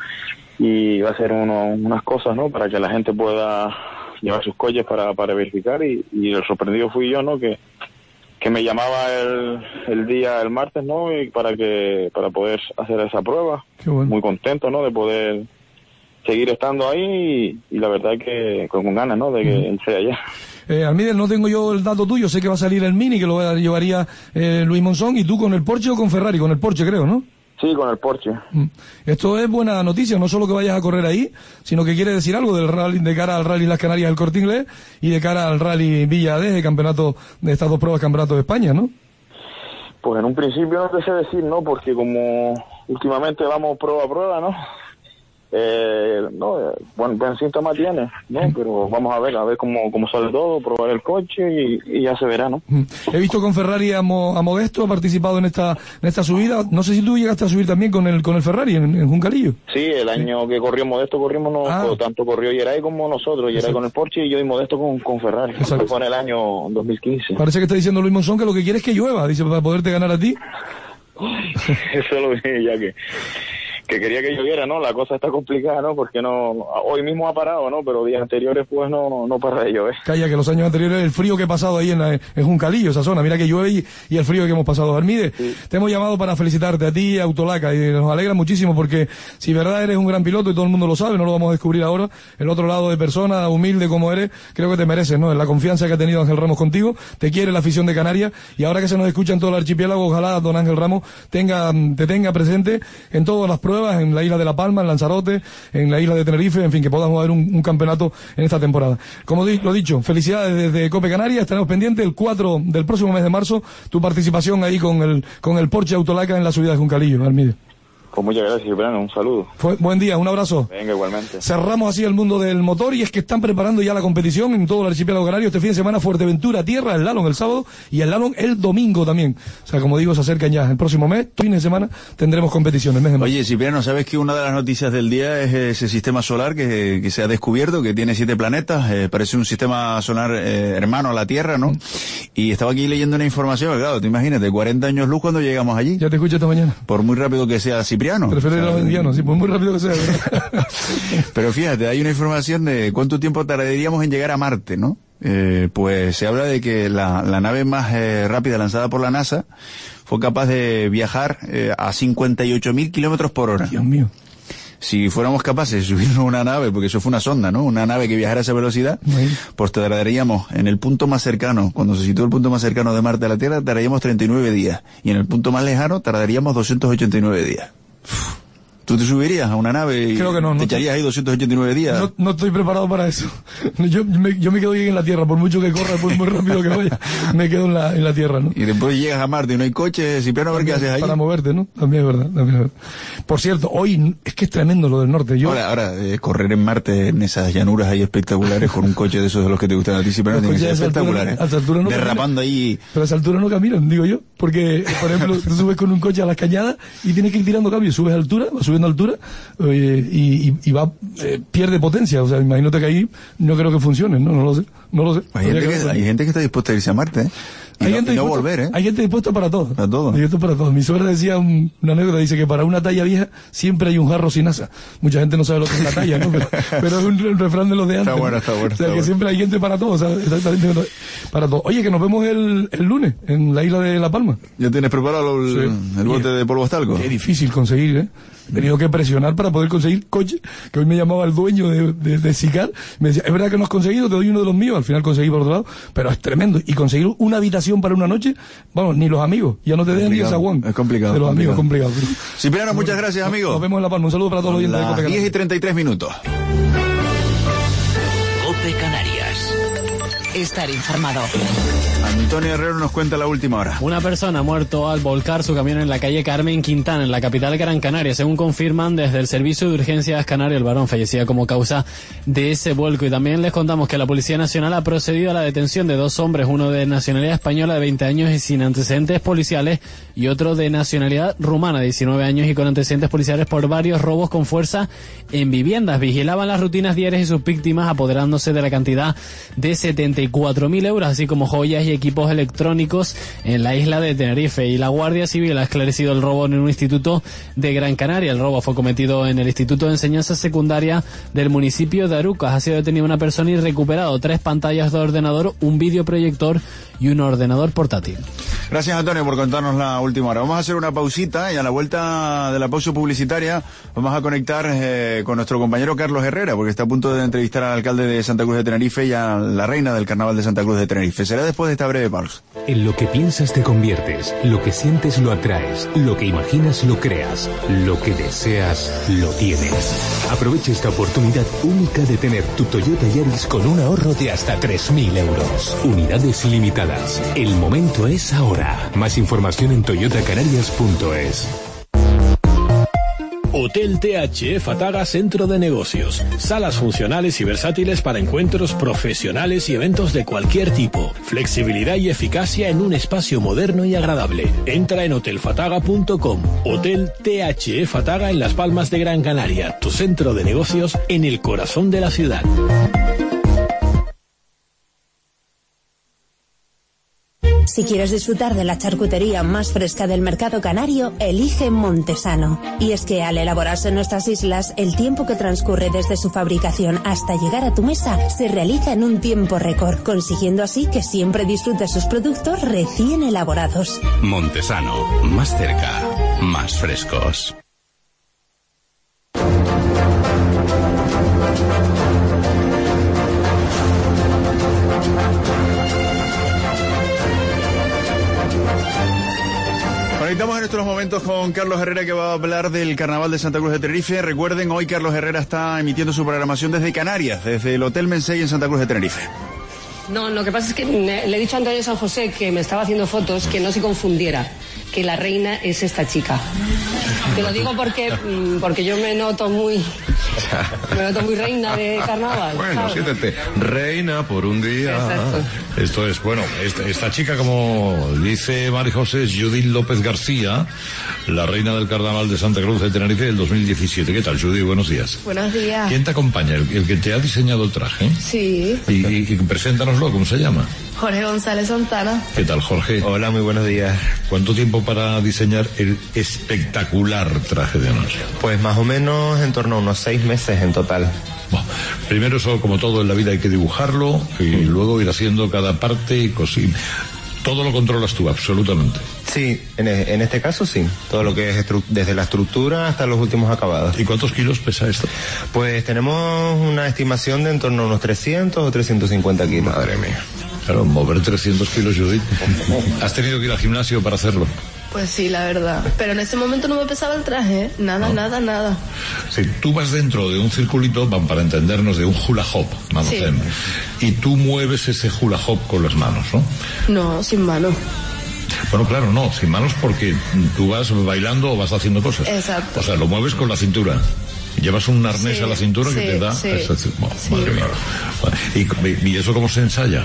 Y va a hacer unas cosas, ¿no? Para que la gente pueda llevar sus coches para verificar, y el sorprendido fui yo, ¿no? Que que me llamaba el martes, ¿no? Y para poder hacer esa prueba. Qué bueno. Muy contento, ¿no? De poder seguir estad ahí y la verdad que con ganas, ¿no? De que él sea allá. Almídez, no tengo yo el dato tuyo, sé que va a salir el Mini, que lo llevaría Luis Monzón, y tú con el Porsche o con Ferrari, con el Porsche creo, ¿no? Sí, con el Porsche. Esto es buena noticia, no solo que vayas a correr ahí, sino que quiere decir algo del rally, de cara al Rally Las Canarias del Corte Inglés y de cara al Rally Villa de campeonato de estas dos pruebas, campeonato de España, ¿no? Pues en un principio no te sé decir, ¿no? Porque como últimamente vamos prueba a prueba, ¿no? Buen síntoma tiene, ¿no? Pero vamos a ver cómo sale todo, probar el coche y ya se verá, ¿no? He visto con Ferrari a Modesto, ha participado en esta subida. No sé si tú llegaste a subir también con el Ferrari en Juncalillo. Sí, el año que corrió Modesto corrimos tanto corrió Yeray como nosotros, Yeray con el Porsche y yo y Modesto con Ferrari. Fue en el año 2015. Parece que está diciendo Luis Monzón que lo que quiere es que llueva, dice, para poderte ganar a ti. Eso lo vi ya que quería que lloviera, ¿no? La cosa está complicada, ¿no? Porque hoy mismo ha parado, ¿no? Pero días anteriores pues no para de llover. Calla, que los años anteriores, el frío que he pasado ahí en Juncalillo, esa zona, mira que llueve y el frío que hemos pasado. Armide, te hemos llamado para felicitarte a ti y a Autolaca, y nos alegra muchísimo porque si verdad eres un gran piloto y todo el mundo lo sabe, no lo vamos a descubrir ahora, el otro lado de persona, humilde como eres, creo que te mereces, ¿no? La confianza que ha tenido Ángel Ramos contigo, te quiere la afición de Canarias, y ahora que se nos escucha en todo el archipiélago, ojalá don Ángel Ramos te tenga presente en todas las pruebas, en la isla de La Palma, en Lanzarote, en la isla de Tenerife, en fin, que podamos haber un campeonato en esta temporada. Como lo dicho, felicidades desde Cope Canarias, estaremos pendientes el 4 del próximo mes de marzo, tu participación ahí con el Porsche Autolaca en la subida de Juncalillo, Almide. Pues muchas gracias, Cipriano, un saludo. Buen día, un abrazo. Venga, igualmente. Cerramos así el mundo del motor, y es que están preparando ya la competición en todo el archipiélago canario. Este fin de semana Fuerteventura, tierra, el Slalom el sábado y el Slalom el domingo también. O sea, como digo, se acercan ya. El próximo fin de semana tendremos competiciones. Oye, Cipriano, ¿sabes que una de las noticias del día es ese sistema solar que se ha descubierto, que tiene 7 planetas? Parece un sistema solar hermano a la Tierra, ¿no? Y estaba aquí leyendo una información, claro, te imagínate, 40 años luz cuando llegamos allí. Ya te escucho esta mañana. Por muy rápido que sea Cipriano. Prefiero sí, pues muy rápido que sea, ¿verdad? Pero fíjate, hay una información de cuánto tiempo tardaríamos en llegar a Marte, ¿no? Pues se habla de que la nave más rápida lanzada por la NASA fue capaz de viajar a 58.000 kilómetros por hora. Dios mío. Si fuéramos capaces de subirnos una nave, porque eso fue una sonda, ¿no? Una nave que viajara a esa velocidad, pues tardaríamos en el punto más cercano, cuando se sitúa el punto más cercano de Marte a la Tierra, tardaríamos 39 días. Y en el punto más lejano tardaríamos 289 días. ¿Tú te subirías a una nave y creo que no, te echarías ahí 289 días? No estoy preparado para eso. Yo me quedo bien en la Tierra, por mucho que corra, por muy rápido que vaya, me quedo en la Tierra, ¿no? Y después llegas a Marte y no hay coche, Cipriano, a ver qué haces ahí. Para moverte, ¿no? También es verdad. Por cierto, hoy es que es tremendo lo del norte. Ahora correr en Marte, en esas llanuras ahí espectaculares, con un coche de esos de los que te gustan a ti, Cipriano, tienen que ser espectaculares. A esa altura no derrapando ahí. Pero a esa altura no caminan, digo yo. Porque, por ejemplo, tú subes con un coche a las cañadas y tienes que ir tirando cambios. Subes a altura, vas subiendo a altura, y va, pierde potencia. O sea, imagínate que ahí no creo que funcione, ¿no? No lo sé. Hay gente que está dispuesta a irse a Marte, ¿eh? Hay gente dispuesta para todo. Para todo. Hay gente para todo. Mi suegra decía una anécdota, dice que para una talla vieja siempre hay un jarro sin asa. Mucha gente no sabe lo que es la talla, ¿no? Pero es un refrán de los de antes. Está bueno. O sea, que siempre hay gente para todo, ¿sabes? Exactamente para todo. Oye, que nos vemos el lunes en la isla de La Palma. ¿Ya tienes preparado el bote de polvo talco? Qué difícil conseguir, ¿eh? He tenido que presionar para poder conseguir coche, que hoy me llamaba el dueño de Sicar, me decía, es verdad que no has conseguido, te doy uno de los míos, al final conseguí por otro lado, pero es tremendo, y conseguir una habitación para una noche, vamos, ni los amigos, ya no te dejan ni esa Juan. Es complicado. De los amigos, complicado. Cipriano, muchas gracias, amigo. Nos vemos en La Palma, un saludo para todos los oyentes de Cope Canarias. 10:33. Cope Canarias. Estar informado. Antonio Herrero nos cuenta la última hora. Una persona ha muerto al volcar su camión en la calle Carmen Quintana, en la capital Gran Canaria. Según confirman desde el Servicio de Urgencias Canario, el varón fallecía como causa de ese vuelco. Y también les contamos que la Policía Nacional ha procedido a la detención de 2 hombres, uno de nacionalidad española de 20 años y sin antecedentes policiales, y otro de nacionalidad rumana de 19 años y con antecedentes policiales por varios robos con fuerza en viviendas. Vigilaban las rutinas diarias y sus víctimas, apoderándose de la cantidad de 74 de 4.000 euros, así como joyas y equipos electrónicos en la isla de Tenerife. Y la Guardia Civil ha esclarecido el robo en un instituto de Gran Canaria. El robo fue cometido en el Instituto de Enseñanza Secundaria del municipio de Arucas. Ha sido detenida una persona y recuperado 3 pantallas de ordenador, un videoproyector y un ordenador portátil. Gracias, Antonio, por contarnos la última hora. Vamos a hacer una pausita y a la vuelta de la pausa publicitaria vamos a conectar con nuestro compañero Carlos Herrera, porque está a punto de entrevistar al alcalde de Santa Cruz de Tenerife y a la reina del Carnaval de Santa Cruz de Tenerife. Será después de esta breve pausa. En lo que piensas te conviertes, lo que sientes lo atraes, lo que imaginas lo creas, lo que deseas lo tienes. Aprovecha esta oportunidad única de tener tu Toyota Yaris con un ahorro de hasta 3.000 euros. Unidades limitadas. El momento es ahora. Más información en toyotacanarias.es. Hotel TH Fataga Centro de Negocios. Salas funcionales y versátiles para encuentros profesionales y eventos de cualquier tipo. Flexibilidad y eficacia en un espacio moderno y agradable. Entra en hotelfataga.com. Hotel TH Fataga en Las Palmas de Gran Canaria. Tu centro de negocios en el corazón de la ciudad. Si quieres disfrutar de la charcutería más fresca del mercado canario, elige Montesano. Y es que al elaborarse en nuestras islas, el tiempo que transcurre desde su fabricación hasta llegar a tu mesa se realiza en un tiempo récord, consiguiendo así que siempre disfrutes sus productos recién elaborados. Montesano, más cerca, más frescos. Conectamos en estos momentos con Carlos Herrera, que va a hablar del Carnaval de Santa Cruz de Tenerife. Recuerden, hoy Carlos Herrera está emitiendo su programación desde Canarias, desde el Hotel Mensei en Santa Cruz de Tenerife. No, lo que pasa es que le he dicho a Antonio San José, que me estaba haciendo fotos, que no se confundiera, que la reina es esta chica. Te lo digo porque yo me noto muy reina de carnaval. Bueno, ¿sabes? siéntete reina por un día. Exacto. Esto es, bueno, esta chica, como dice María José, es Judith López García, la reina del Carnaval de Santa Cruz de Tenerife del 2017. ¿Qué tal, Judith? Buenos días. Buenos días. ¿Quién te acompaña? ¿El que te ha diseñado el traje? Sí. Y preséntanoslo, ¿cómo se llama? Jorge González Santana. ¿Qué tal, Jorge? Hola, muy buenos días. ¿Cuánto tiempo para diseñar el espectacular traje de honor? Pues más o menos en torno a unos 6 meses en total. Bueno, primero, eso, como todo en la vida, hay que dibujarlo y luego ir haciendo cada parte y cosir. Todo lo controlas tú, absolutamente. Sí, en este caso sí. Todo lo que es desde la estructura hasta los últimos acabados. ¿Y cuántos kilos pesa esto? Pues tenemos una estimación de en torno a unos 300 o 350 kilos. Madre mía. Claro, mover 300 kilos, Judith. ¿Has tenido que ir al gimnasio para hacerlo? Pues sí, la verdad. Pero en ese momento no me pesaba el traje, ¿eh? Nada. Si tú vas dentro de un circulito, para entendernos, de un hula hop, vamos, Sí. Y tú mueves ese hula hop con las manos, ¿no? No, sin mano. Bueno, claro, no, sin manos, porque tú vas bailando o vas haciendo cosas. Exacto. O sea, lo mueves con la cintura. Llevas un arnés Sí, a la cintura que sí, te da... sí. Madre mía. ¿Y eso cómo se ensaya?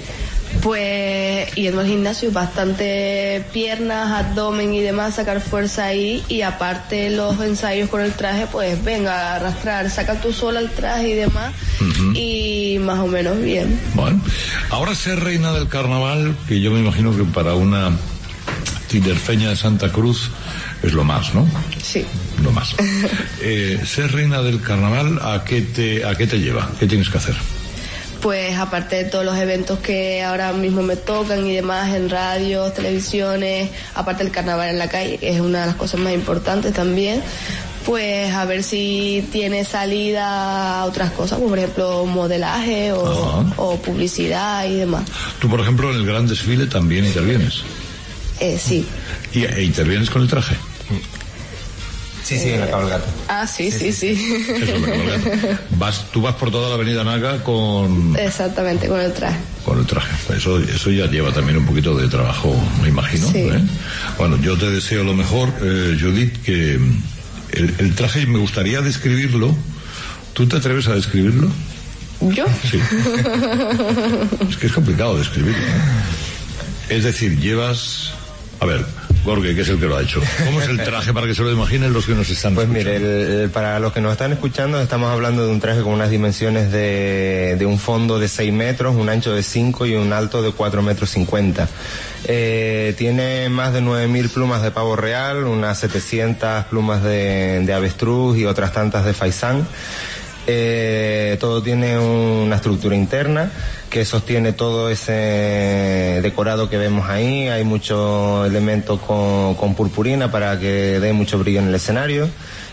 Pues yendo al gimnasio, bastante piernas, abdomen y demás, sacar fuerza ahí, y aparte los ensayos con el traje, pues venga a arrastrar, saca tú sola el traje y demás, y más o menos bien. Bueno, ahora ser reina del carnaval, que yo me imagino que para una tinerfeña de Santa Cruz es lo más, ¿no? Sí. Lo más. Ser reina del carnaval, ¿a qué te lleva? ¿Qué tienes que hacer? Pues aparte de todos los eventos que ahora mismo me tocan y demás en radios, televisiones, aparte del carnaval en la calle, que es una de las cosas más importantes también, pues a ver si tiene salida a otras cosas, como por ejemplo modelaje o publicidad y demás. Tú, por ejemplo, en el gran desfile también intervienes. Sí. ¿E intervienes con el traje? Sí, en la cabalgata. Ah, sí. Eso es la cabalgata. Tú vas por toda la avenida Naga con... Exactamente, con el traje. Con el traje. Eso ya lleva también un poquito de trabajo, me imagino. Sí. Bueno, yo te deseo lo mejor, Judith, que el traje me gustaría describirlo. ¿Tú te atreves a describirlo? ¿Yo? Sí. Es que es complicado describirlo, ¿eh? Es decir, llevas... A ver, Gorge, que es el que lo ha hecho. ¿Cómo es el traje para que se lo imaginen los que nos están escuchando? Pues mire, para los que nos están escuchando, estamos hablando de un traje con unas dimensiones de un fondo de 6 metros, un ancho de 5 y un alto de 4,50 metros. Tiene más de 9.000 plumas de pavo real, unas 700 plumas de avestruz y otras tantas de faisán. Todo tiene una estructura interna que sostiene todo ese decorado que vemos ahí. Hay muchos elementos con purpurina para que dé mucho brillo en el escenario.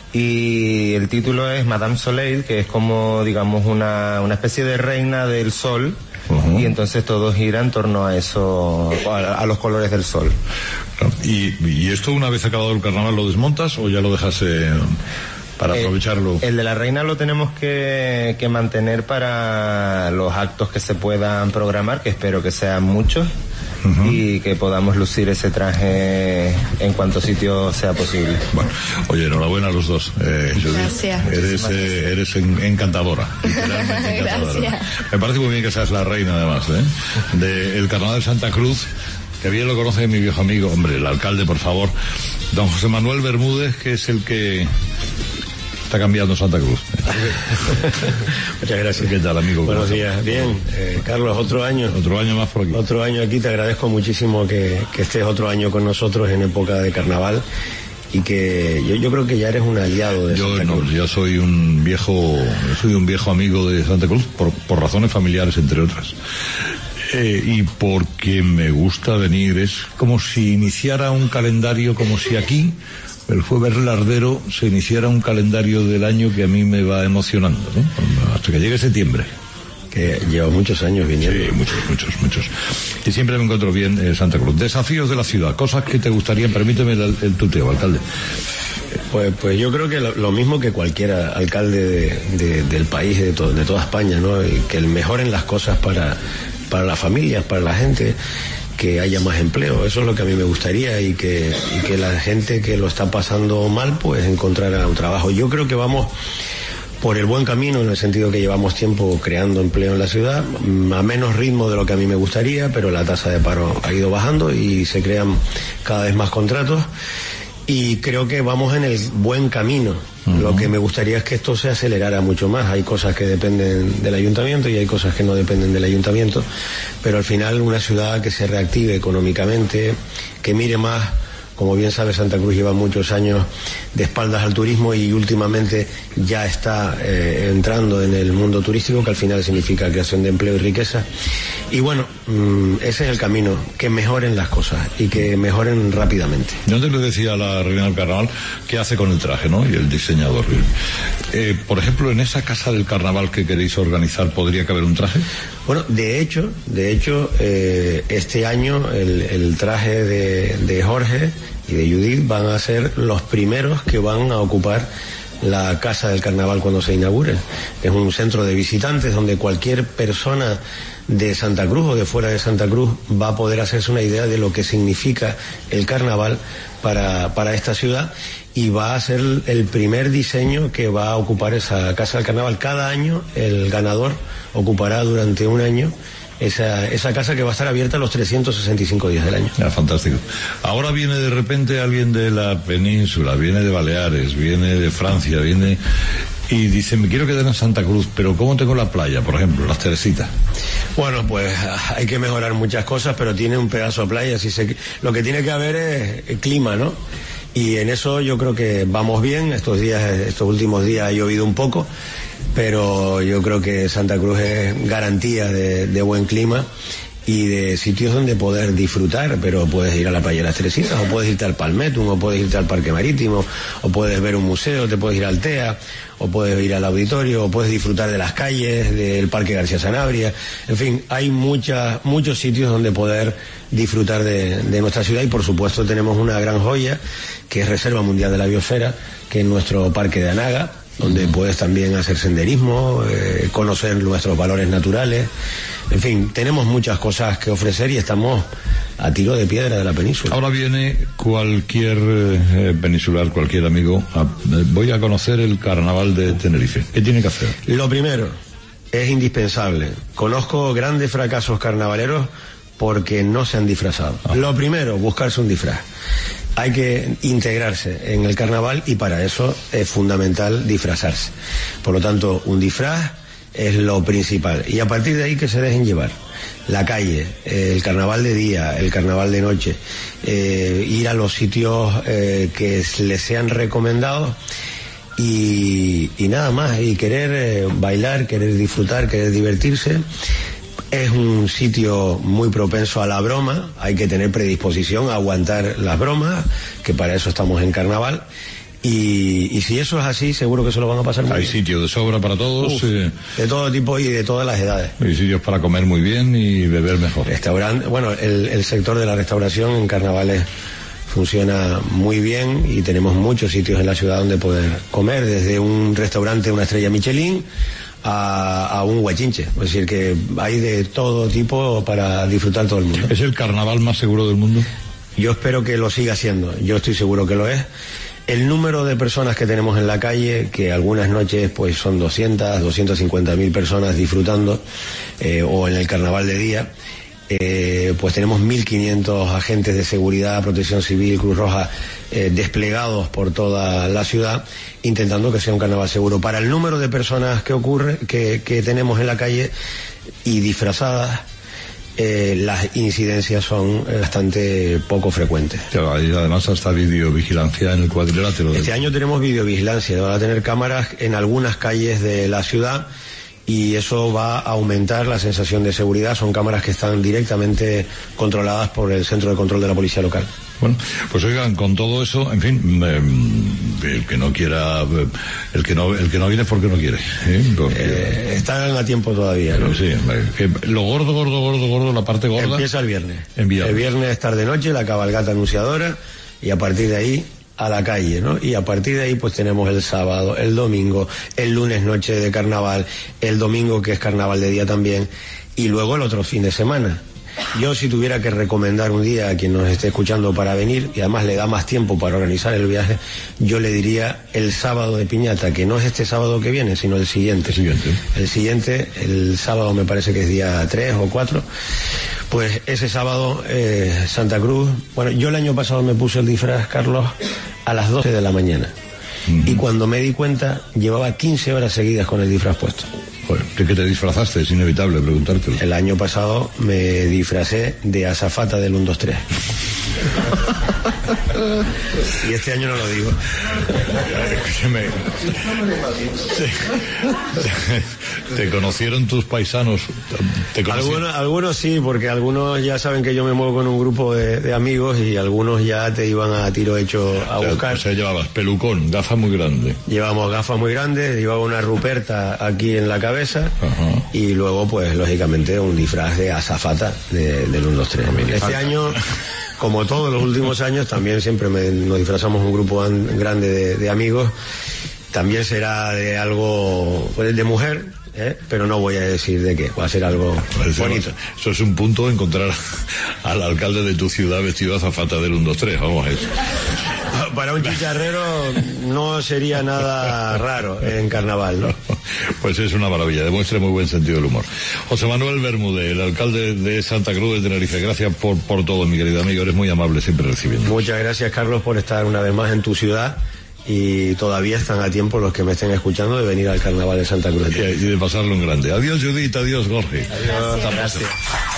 Y el título es Madame Soleil, que es como, digamos, una especie de reina del sol. Y entonces todo gira en torno a eso, a los colores del sol. ¿Y esto, una vez acabado el carnaval, lo desmontas o ya lo dejas para aprovecharlo? El de la reina lo tenemos que mantener para los actos que se puedan programar, que espero que sean muchos, y que podamos lucir ese traje en cuanto sitio sea posible. Bueno, oye, enhorabuena a los dos. Gracias. Eres encantadora, literalmente encantadora. Gracias. Me parece muy bien que seas la reina, además, del Carnaval de Santa Cruz, que bien lo conoce mi viejo amigo, hombre, el alcalde, por favor, don José Manuel Bermúdez, que es el que está cambiando Santa Cruz. Muchas gracias. ¿Qué tal, amigo? Buenos días. Bien, Carlos, otro año. Otro año más por aquí. Otro año aquí. Te agradezco muchísimo que estés otro año con nosotros en época de carnaval, y que yo creo que ya eres un aliado de Santa Cruz. Yo soy un viejo amigo de Santa Cruz por razones familiares, entre otras. Y porque me gusta venir. Es como si iniciara un calendario, como si aquí el Jueves Lardero se iniciara un calendario del año que a mí me va emocionando, ¿no? Hasta que llegue septiembre. Que lleva muchos años viniendo. Sí, muchos. Y siempre me encuentro bien en Santa Cruz. Desafíos de la ciudad, cosas que te gustaría, permíteme el tuteo, alcalde. Pues yo creo que lo mismo que cualquier alcalde del país, de toda España, ¿no? Que mejoren las cosas para las familias, para la gente, que haya más empleo. Eso es lo que a mí me gustaría, y que la gente que lo está pasando mal pues encontrara un trabajo. Yo creo que vamos por el buen camino, en el sentido que llevamos tiempo creando empleo en la ciudad, a menos ritmo de lo que a mí me gustaría, pero la tasa de paro ha ido bajando y se crean cada vez más contratos, y creo que vamos en el buen camino. Lo que me gustaría es que esto se acelerara mucho más. Hay cosas que dependen del ayuntamiento y hay cosas que no dependen del ayuntamiento, pero al final una ciudad que se reactive económicamente, que mire más. Como bien sabe, Santa Cruz lleva muchos años de espaldas al turismo, y últimamente ya está entrando en el mundo turístico, que al final significa creación de empleo y riqueza. Y bueno, ese es el camino, que mejoren las cosas y que mejoren rápidamente. Yo antes le decía a la reina del carnaval qué hace con el traje, ¿no? Y el diseñador. Por ejemplo, en esa casa del carnaval que queréis organizar, ¿podría caber un traje? Bueno, de hecho, este año el traje de Jorge y de Judith van a ser los primeros que van a ocupar la Casa del Carnaval cuando se inaugure. Es un centro de visitantes donde cualquier persona de Santa Cruz o de fuera de Santa Cruz va a poder hacerse una idea de lo que significa el carnaval para esta ciudad, y va a ser el primer diseño que va a ocupar esa Casa del Carnaval. Cada año el ganador ocupará durante un año esa casa, que va a estar abierta los 365 días del año. Fantástico. Ahora viene de repente alguien de la península, viene de Baleares, viene de Francia, y dice, me quiero quedar en Santa Cruz, pero ¿cómo tengo la playa, por ejemplo, las Teresitas? Bueno, pues hay que mejorar muchas cosas, pero tiene un pedazo de playa. Lo que tiene que haber es el clima, ¿no? Y en eso yo creo que vamos bien. Estos últimos días ha llovido un poco, pero yo creo que Santa Cruz es garantía de buen clima y de sitios donde poder disfrutar. Pero puedes ir a la playa de las Teresitas, o puedes irte al Palmetum, o puedes irte al Parque Marítimo, o puedes ver un museo, te puedes ir al TEA, o puedes ir al auditorio, o puedes disfrutar de las calles, del Parque García Sanabria. En fin, hay muchos sitios donde poder disfrutar de nuestra ciudad, y por supuesto tenemos una gran joya que es Reserva Mundial de la Biosfera, que es nuestro Parque de Anaga, donde puedes también hacer senderismo, conocer nuestros valores naturales. En fin, tenemos muchas cosas que ofrecer y estamos a tiro de piedra de la península. Ahora viene cualquier peninsular, cualquier amigo, voy a conocer el carnaval de Tenerife. ¿Qué tiene que hacer? Lo primero, es indispensable. Conozco grandes fracasos carnavaleros porque no se han disfrazado. Lo primero, buscarse un disfraz. Hay que integrarse en el carnaval y para eso es fundamental disfrazarse. Por lo tanto, un disfraz es lo principal. Y a partir de ahí que se dejen llevar. La calle, el carnaval de día, el carnaval de noche, ir a los sitios que les sean recomendados y nada más. Y querer bailar, querer disfrutar, querer divertirse. Es un sitio muy propenso a la broma, hay que tener predisposición a aguantar las bromas, que para eso estamos en carnaval. Y si eso es así, seguro que se lo van a pasar muy bien. Hay sitios de sobra para todos. De todo tipo y de todas las edades. Hay sitios para comer muy bien y beber mejor. Bueno, el sector de la restauración en carnavales funciona muy bien y tenemos muchos sitios en la ciudad donde poder comer, desde un restaurante, una estrella Michelin, a un guachinche. Es decir, que hay de todo tipo para disfrutar todo el mundo. ¿Es el carnaval más seguro del mundo? Yo espero que lo siga siendo. Yo estoy seguro que lo es. El número de personas que tenemos en la calle, que algunas noches pues son 250.000 personas disfrutando, o en el carnaval de día, pues tenemos 1.500 agentes de seguridad, protección civil, Cruz Roja, desplegados por toda la ciudad, intentando que sea un carnaval seguro. Para el número de personas que tenemos en la calle y disfrazadas, las incidencias son bastante poco frecuentes. Hay además hasta videovigilancia en el cuadrilátero. Este año tenemos videovigilancia, van a tener cámaras en algunas calles de la ciudad y eso va a aumentar la sensación de seguridad. Son cámaras que están directamente controladas por el Centro de Control de la Policía Local. Bueno, pues oigan, con todo eso, en fin, el que no quiera, el que no viene es porque no quiere. Están a tiempo todavía, ¿no? Sí, lo gordo, la parte gorda. Empieza el viernes. El viernes es tarde noche, la cabalgata anunciadora, y a partir de ahí a la calle, ¿no? Y a partir de ahí pues tenemos el sábado, el domingo, el lunes noche de carnaval, el domingo que es carnaval de día también, y luego el otro fin de semana. Yo si tuviera que recomendar un día a quien nos esté escuchando para venir, y además le da más tiempo para organizar el viaje, yo le diría el sábado de Piñata, que no es este sábado que viene, sino el siguiente. El sábado me parece que es día 3 o 4. Pues ese sábado, Santa Cruz, bueno, yo el año pasado me puse el disfraz, Carlos, a las 12 de la mañana. Y cuando me di cuenta, llevaba 15 horas seguidas con el disfraz puesto. ¿De qué te disfrazaste? Es inevitable preguntártelo. El año pasado me disfracé de azafata del 1-2-3. Y este año no lo digo. Escúcheme. ¿Te conocieron tus paisanos? Algunos sí, porque algunos ya saben que yo me muevo con un grupo de amigos y algunos ya te iban a tiro hecho a buscar. O sea, llevabas pelucón, gafas muy grandes. Llevamos gafas muy grandes, llevaba una ruperta aquí en la cabeza. Ajá. Y luego, pues, lógicamente, un disfraz de azafata del 1-2-3. Este año, como todos los últimos años, también siempre nos disfrazamos un grupo grande de amigos. También será de algo, pues, de mujer, pero no voy a decir de qué, va a ser algo bonito. Eso es un punto, encontrar al alcalde de tu ciudad vestido de azafata del 1-2-3, vamos a eso. Para un chicharrero no sería nada raro en carnaval, ¿no? Pues es una maravilla, demuestra muy buen sentido del humor. José Manuel Bermúdez, el alcalde de Santa Cruz de Tenerife, gracias por todo, mi querido amigo, eres muy amable siempre recibiendo. Muchas gracias, Carlos, por estar una vez más en tu ciudad. Y todavía están a tiempo los que me estén escuchando de venir al carnaval de Santa Cruz. Y de pasarlo en grande. Adiós, Judith, adiós, Jorge. Adiós, gracias.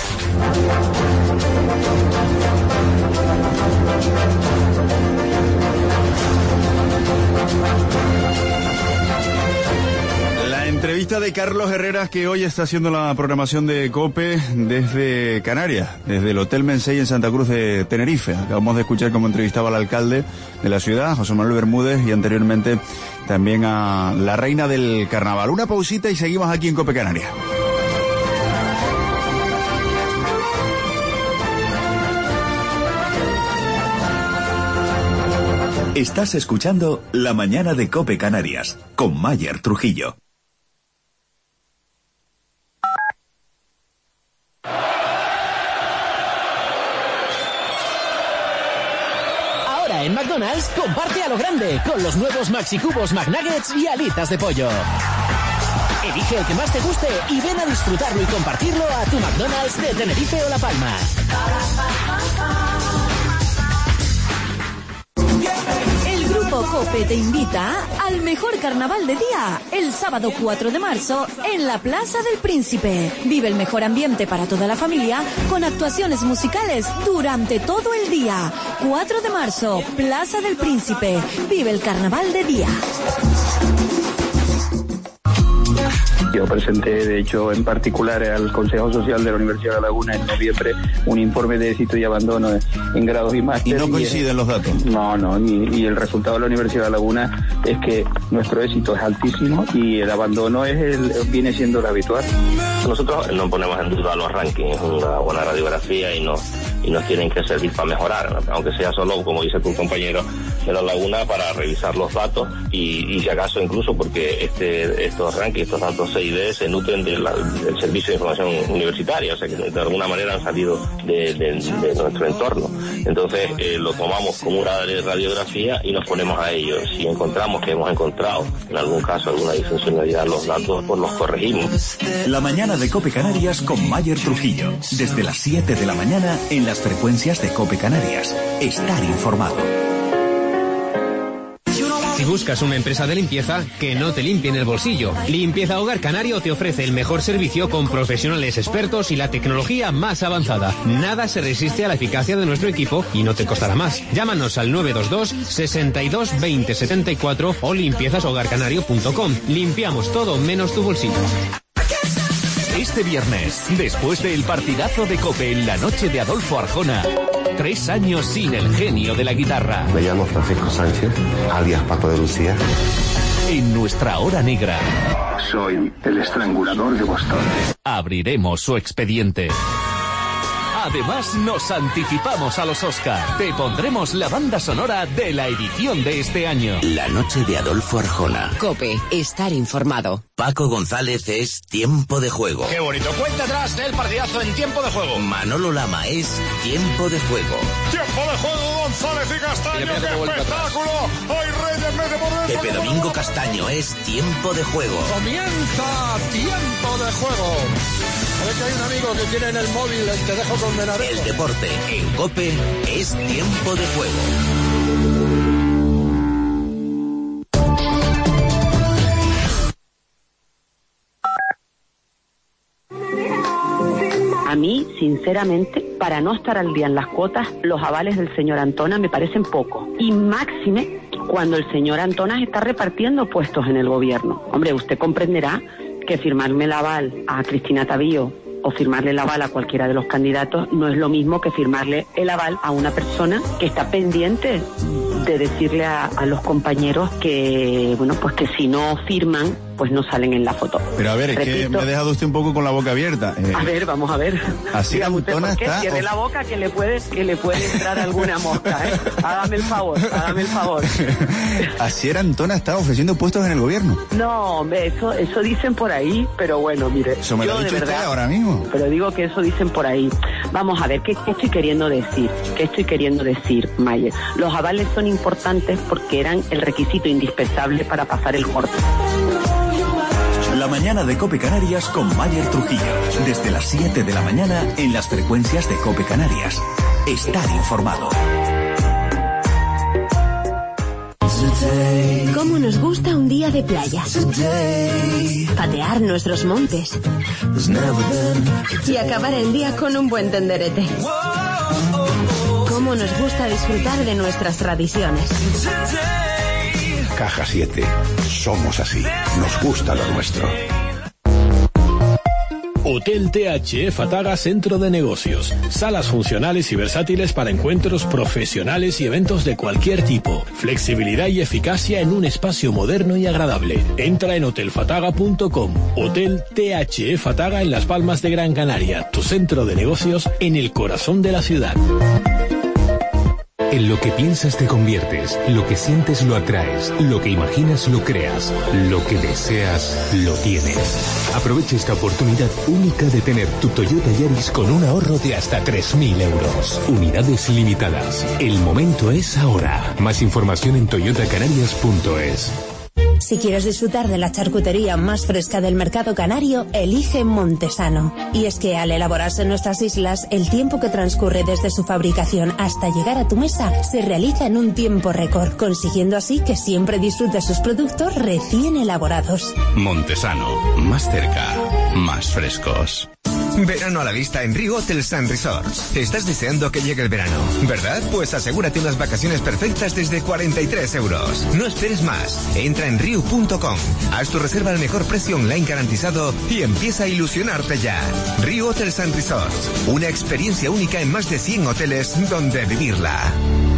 Entrevista de Carlos Herreras, que hoy está haciendo la programación de COPE desde Canarias, desde el Hotel Mensei en Santa Cruz de Tenerife. Acabamos de escuchar cómo entrevistaba al alcalde de la ciudad, José Manuel Bermúdez, y anteriormente también a la reina del carnaval. Una pausita y seguimos aquí en COPE Canarias. Estás escuchando La Mañana de COPE Canarias con Mayer Trujillo. En McDonald's, comparte a lo grande con los nuevos Maxi Cubos McNuggets y alitas de pollo. Elige el que más te guste y ven a disfrutarlo y compartirlo a tu McDonald's de Tenerife o La Palma. El Grupo COPE te invita al mejor carnaval de día el sábado 4 de marzo en la Plaza del Príncipe. Vive el mejor ambiente para toda la familia con actuaciones musicales durante todo el día. 4 de marzo, Plaza del Príncipe. Vive el carnaval de día. Yo presenté, de hecho, en particular al Consejo Social de la Universidad de La Laguna en noviembre un informe de éxito y abandono en grados y máster. ¿Y no coinciden los datos? No, y el resultado de la Universidad de La Laguna es que nuestro éxito es altísimo y el abandono viene siendo lo habitual. Nosotros no ponemos en duda los rankings, es una buena radiografía y nos tienen que servir para mejorar, aunque sea solo, como dice tu compañero de La Laguna, para revisar los datos y si acaso incluso porque estos rankings, estos datos C y D se nutren del Servicio de Información Universitaria, o sea que de alguna manera han salido de nuestro entorno. Entonces lo tomamos como una radiografía y nos ponemos a ello. Si encontramos que hemos encontrado en algún caso alguna disfuncionalidad en los datos, pues los corregimos. La mañana de COPE Canarias con Mayer Trujillo. Desde las 7 de la mañana en las frecuencias de COPE Canarias. Estar informado. Si buscas una empresa de limpieza, que no te limpien el bolsillo. Limpieza Hogar Canario te ofrece el mejor servicio con profesionales expertos y la tecnología más avanzada. Nada se resiste a la eficacia de nuestro equipo y no te costará más. Llámanos al 922 62 20 74 o limpiezashogarcanario.com. Limpiamos todo menos tu bolsillo. Este viernes, después del partidazo de COPE en la noche de Adolfo Arjona, 3 años sin el genio de la guitarra. Me llamo Francisco Sánchez, alias Paco de Lucía. En nuestra hora negra, soy el estrangulador de Boston. Abriremos su expediente. Además, nos anticipamos a los Oscar. Te pondremos la banda sonora de la edición de este año. La noche de Adolfo Arjona. COPE, estar informado. Paco González es Tiempo de Juego. Qué bonito. Cuenta atrás del partidazo en Tiempo de Juego. Manolo Lama es Tiempo de Juego. Tiempo de Juego, González y Castaño. ¡Qué espectáculo! ¡Hoy Reyes mete por dentro! Pepe Domingo Castaño es Tiempo de Juego. Comienza Tiempo de Juego. A ver que hay un amigo que tiene en el móvil el te dejo con Menadero. El deporte en COPE es Tiempo de Juego. A mí, sinceramente, para no estar al día en las cuotas, los avales del señor Antonas me parecen poco. Y máxime cuando el señor Antonas está repartiendo puestos en el gobierno. Hombre, usted comprenderá que firmarme el aval a Cristina Tavío o firmarle el aval a cualquiera de los candidatos no es lo mismo que firmarle el aval a una persona que está pendiente de decirle a los compañeros que, bueno, pues que si no firman, pues no salen en la foto. Pero a ver, repito, es que me ha dejado usted un poco con la boca abierta. A ver, vamos a ver. Así Antonas está... Cierre la boca que le puede entrar alguna mosca, ¿eh? Hágame el favor. Así era Antonas estaba ofreciendo puestos en el gobierno. No, hombre, eso dicen por ahí, pero bueno, mire. Eso me lo ha dicho usted ahora mismo. Pero digo que eso dicen por ahí. Vamos a ver, ¿qué estoy queriendo decir? ¿Qué estoy queriendo decir, Mayer? Los avales son importantes porque eran el requisito indispensable para pasar el corte. La mañana de COPE Canarias con Mayer Trujillo. Desde las 7 de la mañana en las frecuencias de COPE Canarias. Estar informado. ¿Cómo nos gusta un día de playa? Patear nuestros montes. Y acabar el día con un buen tenderete. ¿Cómo nos gusta disfrutar de nuestras tradiciones? Caja 7. Somos así. Nos gusta lo nuestro. Hotel THE Fataga Centro de Negocios. Salas funcionales y versátiles para encuentros profesionales y eventos de cualquier tipo. Flexibilidad y eficacia en un espacio moderno y agradable. Entra en hotelfataga.com. Hotel THE Fataga en Las Palmas de Gran Canaria. Tu centro de negocios en el corazón de la ciudad. En lo que piensas te conviertes, lo que sientes lo atraes, lo que imaginas lo creas, lo que deseas lo tienes. Aprovecha esta oportunidad única de tener tu Toyota Yaris con un ahorro de hasta 3.000 euros. Unidades limitadas. El momento es ahora. Más información en toyotacanarias.es. Si quieres disfrutar de la charcutería más fresca del mercado canario, elige Montesano. Y es que al elaborarse en nuestras islas, el tiempo que transcurre desde su fabricación hasta llegar a tu mesa se realiza en un tiempo récord, consiguiendo así que siempre disfrutes sus productos recién elaborados. Montesano, más cerca, más frescos. Verano a la vista en Rio Hotels & Resorts. ¿Estás deseando que llegue el verano, verdad? Pues asegúrate unas vacaciones perfectas desde 43 euros. No esperes más. Entra en riu.com. Haz tu reserva al mejor precio online garantizado y empieza a ilusionarte ya. Rio Hotels & Resorts. Una experiencia única en más de 100 hoteles donde vivirla.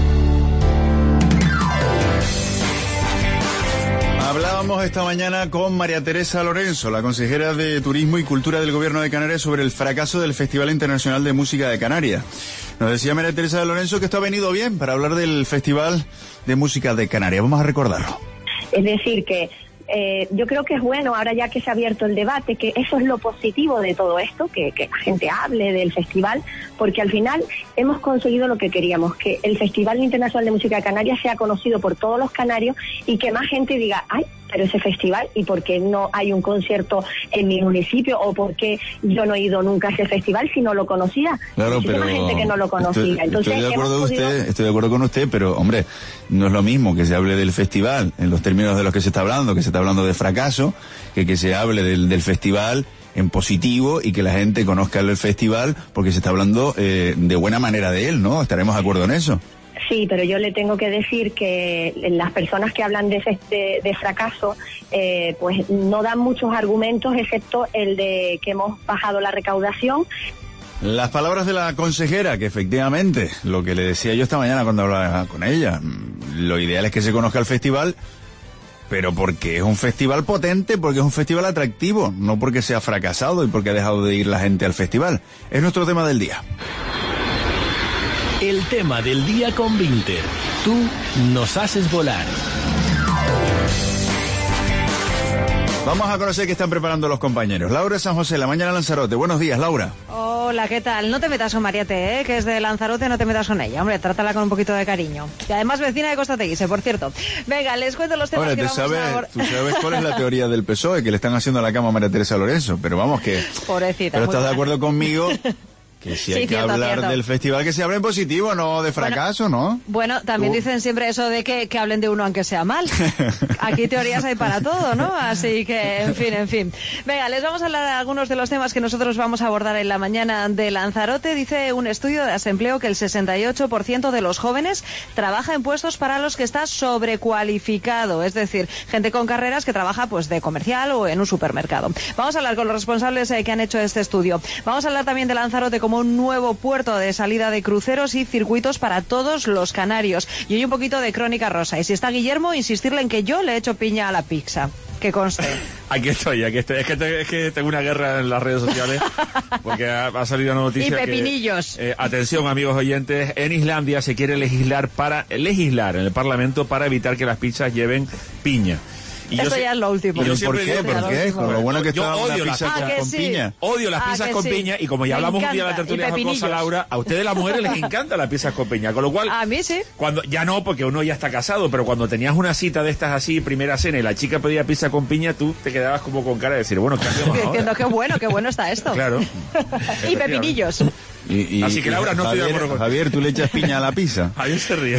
Hablábamos esta mañana con María Teresa Lorenzo, la consejera de Turismo y Cultura del Gobierno de Canarias, sobre el fracaso del Festival Internacional de Música de Canarias. Nos decía María Teresa Lorenzo que esto ha venido bien para hablar del Festival de Música de Canarias. Vamos a recordarlo. Es decir, que yo creo que es bueno, ahora ya que se ha abierto el debate, que eso es lo positivo de todo esto, que la gente hable del festival, porque al final hemos conseguido lo que queríamos, que el Festival Internacional de Música de Canarias sea conocido por todos los canarios y que más gente diga, ay, pero ese festival, ¿y por qué no hay un concierto en mi municipio? ¿O por qué yo no he ido nunca a ese festival si no lo conocía? Claro, muchísima gente que no lo conocía. Estoy de acuerdo con usted, pero hombre, no es lo mismo que se hable del festival en los términos de los que se está hablando, que se está hablando de fracaso, que se hable del festival en positivo y que la gente conozca el festival porque se está hablando de buena manera de él, ¿no? ¿Estaremos de acuerdo en eso? Sí, pero yo le tengo que decir que las personas que hablan de fracaso, pues no dan muchos argumentos, excepto el de que hemos bajado la recaudación. Las palabras de la consejera, que efectivamente, lo que le decía yo esta mañana cuando hablaba con ella, lo ideal es que se conozca el festival, pero porque es un festival potente, porque es un festival atractivo, no porque sea fracasado y porque ha dejado de ir la gente al festival. Es nuestro tema del día. El tema del día con Vinter. Tú nos haces volar. Vamos a conocer qué están preparando los compañeros. Laura San José, La Mañana Lanzarote. Buenos días, Laura. Hola, ¿qué tal? No te metas con Mariate, que es de Lanzarote, no te metas con ella. Hombre, trátala con un poquito de cariño. Y además vecina de Costa Teguise, por cierto. Venga, les cuento los temas. Hombre, tú sabes cuál es la teoría del PSOE, que le están haciendo a la cama a María Teresa Lorenzo. Pero vamos que... Pobrecita. Pero estás de acuerdo conmigo... Que si hay que hablar del festival, que se hable en positivo, no de fracaso, ¿no? Bueno, también dicen siempre eso de que hablen de uno aunque sea mal. Aquí teorías hay para todo, ¿no? Así que, en fin. Venga, les vamos a hablar de algunos de los temas que nosotros vamos a abordar en la mañana de Lanzarote. Dice un estudio de Asempleo que el 68% de los jóvenes trabaja en puestos para los que está sobrecualificado. Es decir, gente con carreras que trabaja pues de comercial o en un supermercado. Vamos a hablar con los responsables que han hecho este estudio. Vamos a hablar también de Lanzarote como un nuevo puerto de salida de cruceros y circuitos para todos los canarios. Y hoy un poquito de crónica rosa. Y si está Guillermo, insistirle en que yo le echo piña a la pizza. Que conste. Aquí estoy. Es que tengo una guerra en las redes sociales porque ha salido una noticia. Y pepinillos. Atención, amigos oyentes, en Islandia se quiere legislar en el Parlamento para evitar que las pizzas lleven piña. Y esto ya es lo último. ¿Pero por qué? ¿Por qué? Con lo bueno que está una pizza con piña. Odio las pizzas con piña y como ya hablamos un día de la tertulia con Rosa Laura, a ustedes las mujeres les encantan las pizzas con piña, con lo cual... A mí sí. Cuando ya no, porque uno ya está casado, pero cuando tenías una cita de estas así, primera cena, y la chica pedía pizza con piña, tú te quedabas como con cara de decir, bueno, ¿qué hacemos ahora? Diciendo, qué bueno está esto. Claro. Y pepinillos. Así que Laura, no estoy de acuerdo con Javier, ¿tú le echas piña a la pizza? Javier se ríe.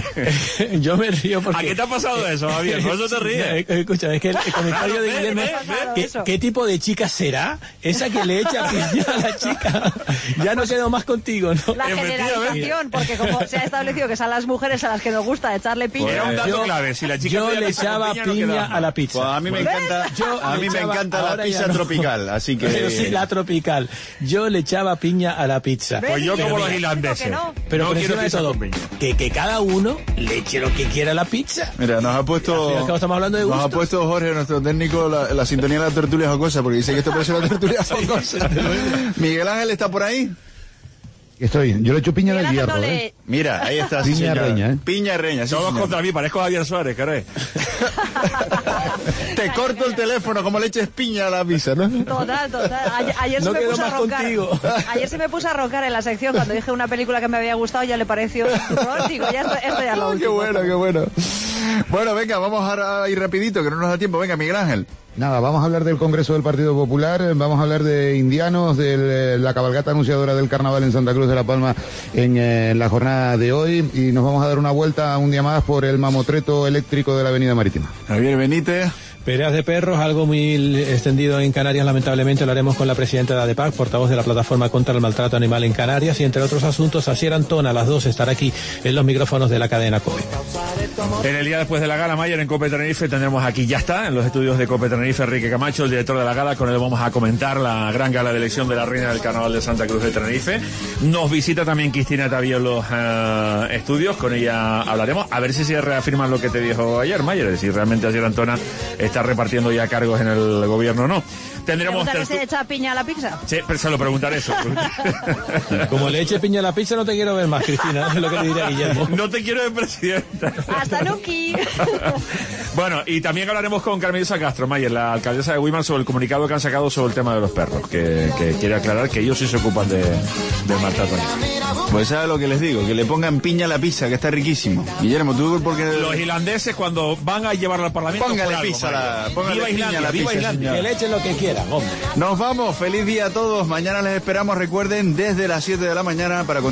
Yo me río porque... ¿A qué te ha pasado eso, Javier? ¿Por eso te ríes? Escucha, es que el comentario de Guillermo... ¿Qué tipo de chica será esa que le echa piña a la chica? Ya no quedo más contigo, ¿no? La generalización, porque como se ha establecido que son las mujeres a las que nos gusta echarle piña... Era un dato clave. Si la chica yo le echaba piña a la pizza. Pues a mí me encanta la pizza tropical, así que... Pero sí, la tropical. Yo le echaba piña a la pizza. Pues yo como los irlandeses. Pero por encima de todo, que cada uno le eche lo que quiera a la pizza. Mira, nos ha puesto Jorge, nuestro técnico, la sintonía de la tertulia jocosa, porque dice que esto puede ser una tertulia jocosa. Miguel Ángel está por ahí. Estoy, yo le echo piña del hierro, Mira, ahí está. Piña reña, Piña reña, sí, todos contra mí, parezco Javier Suárez, caray. Te corto el teléfono como le eches piña a la pizza, ¿no? Total. Ayer se me puso a roncar. Ayer se me puso a roncar en la sección cuando dije una película que me había gustado, ya le pareció digo, ya esto ya lo último. Qué bueno. Bueno, venga, vamos a ir rapidito, que no nos da tiempo. Venga, Miguel Ángel. Nada, vamos a hablar del Congreso del Partido Popular, vamos a hablar de indianos, de la cabalgata anunciadora del carnaval en Santa Cruz de la Palma en la jornada de hoy, y nos vamos a dar una vuelta un día más por el mamotreto eléctrico de la Avenida Marítima. Javier Benítez. Peleas de perros, algo muy extendido en Canarias, lamentablemente lo haremos con la presidenta de ADEPAC, portavoz de la Plataforma contra el Maltrato Animal en Canarias, y entre otros asuntos, Asier Antona, a las 2 estará aquí en los micrófonos de la cadena COPE. En el día después de la gala, Mayer, en COPE Tenerife, tendremos aquí, ya está, en los estudios de COPE Tenerife, Enrique Camacho, el director de la gala. Con él vamos a comentar la gran gala de elección de la reina del carnaval de Santa Cruz de Tenerife. Nos visita también Cristina Tavío en los estudios, con ella hablaremos, a ver si se reafirma lo que te dijo ayer, Mayer, si realmente Asier Antona está repartiendo ya cargos en el gobierno o no. Tendremos que se echa piña a la pizza. Sí, pero se lo preguntaré eso. Como le eche piña a la pizza, no te quiero ver más, Cristina, es lo que le diría Guillermo. No te quiero ver presidenta. Hasta Nuki. Bueno, y también hablaremos con Carmelisa Castro, Mayer, la alcaldesa de Weimar, sobre el comunicado que han sacado sobre el tema de los perros, que quiere aclarar que ellos sí se ocupan del maltrato animal. Pues sabe lo que les digo, que le pongan piña a la pizza, que está riquísimo. Guillermo, tú porque... Los irlandeses, cuando van a llevarlo al Parlamento, póngale pizza, póngale piña a la pizza, que le echen lo que quieran, hombre. Nos vamos, feliz día a todos. Mañana les esperamos, recuerden, desde las 7 de la mañana para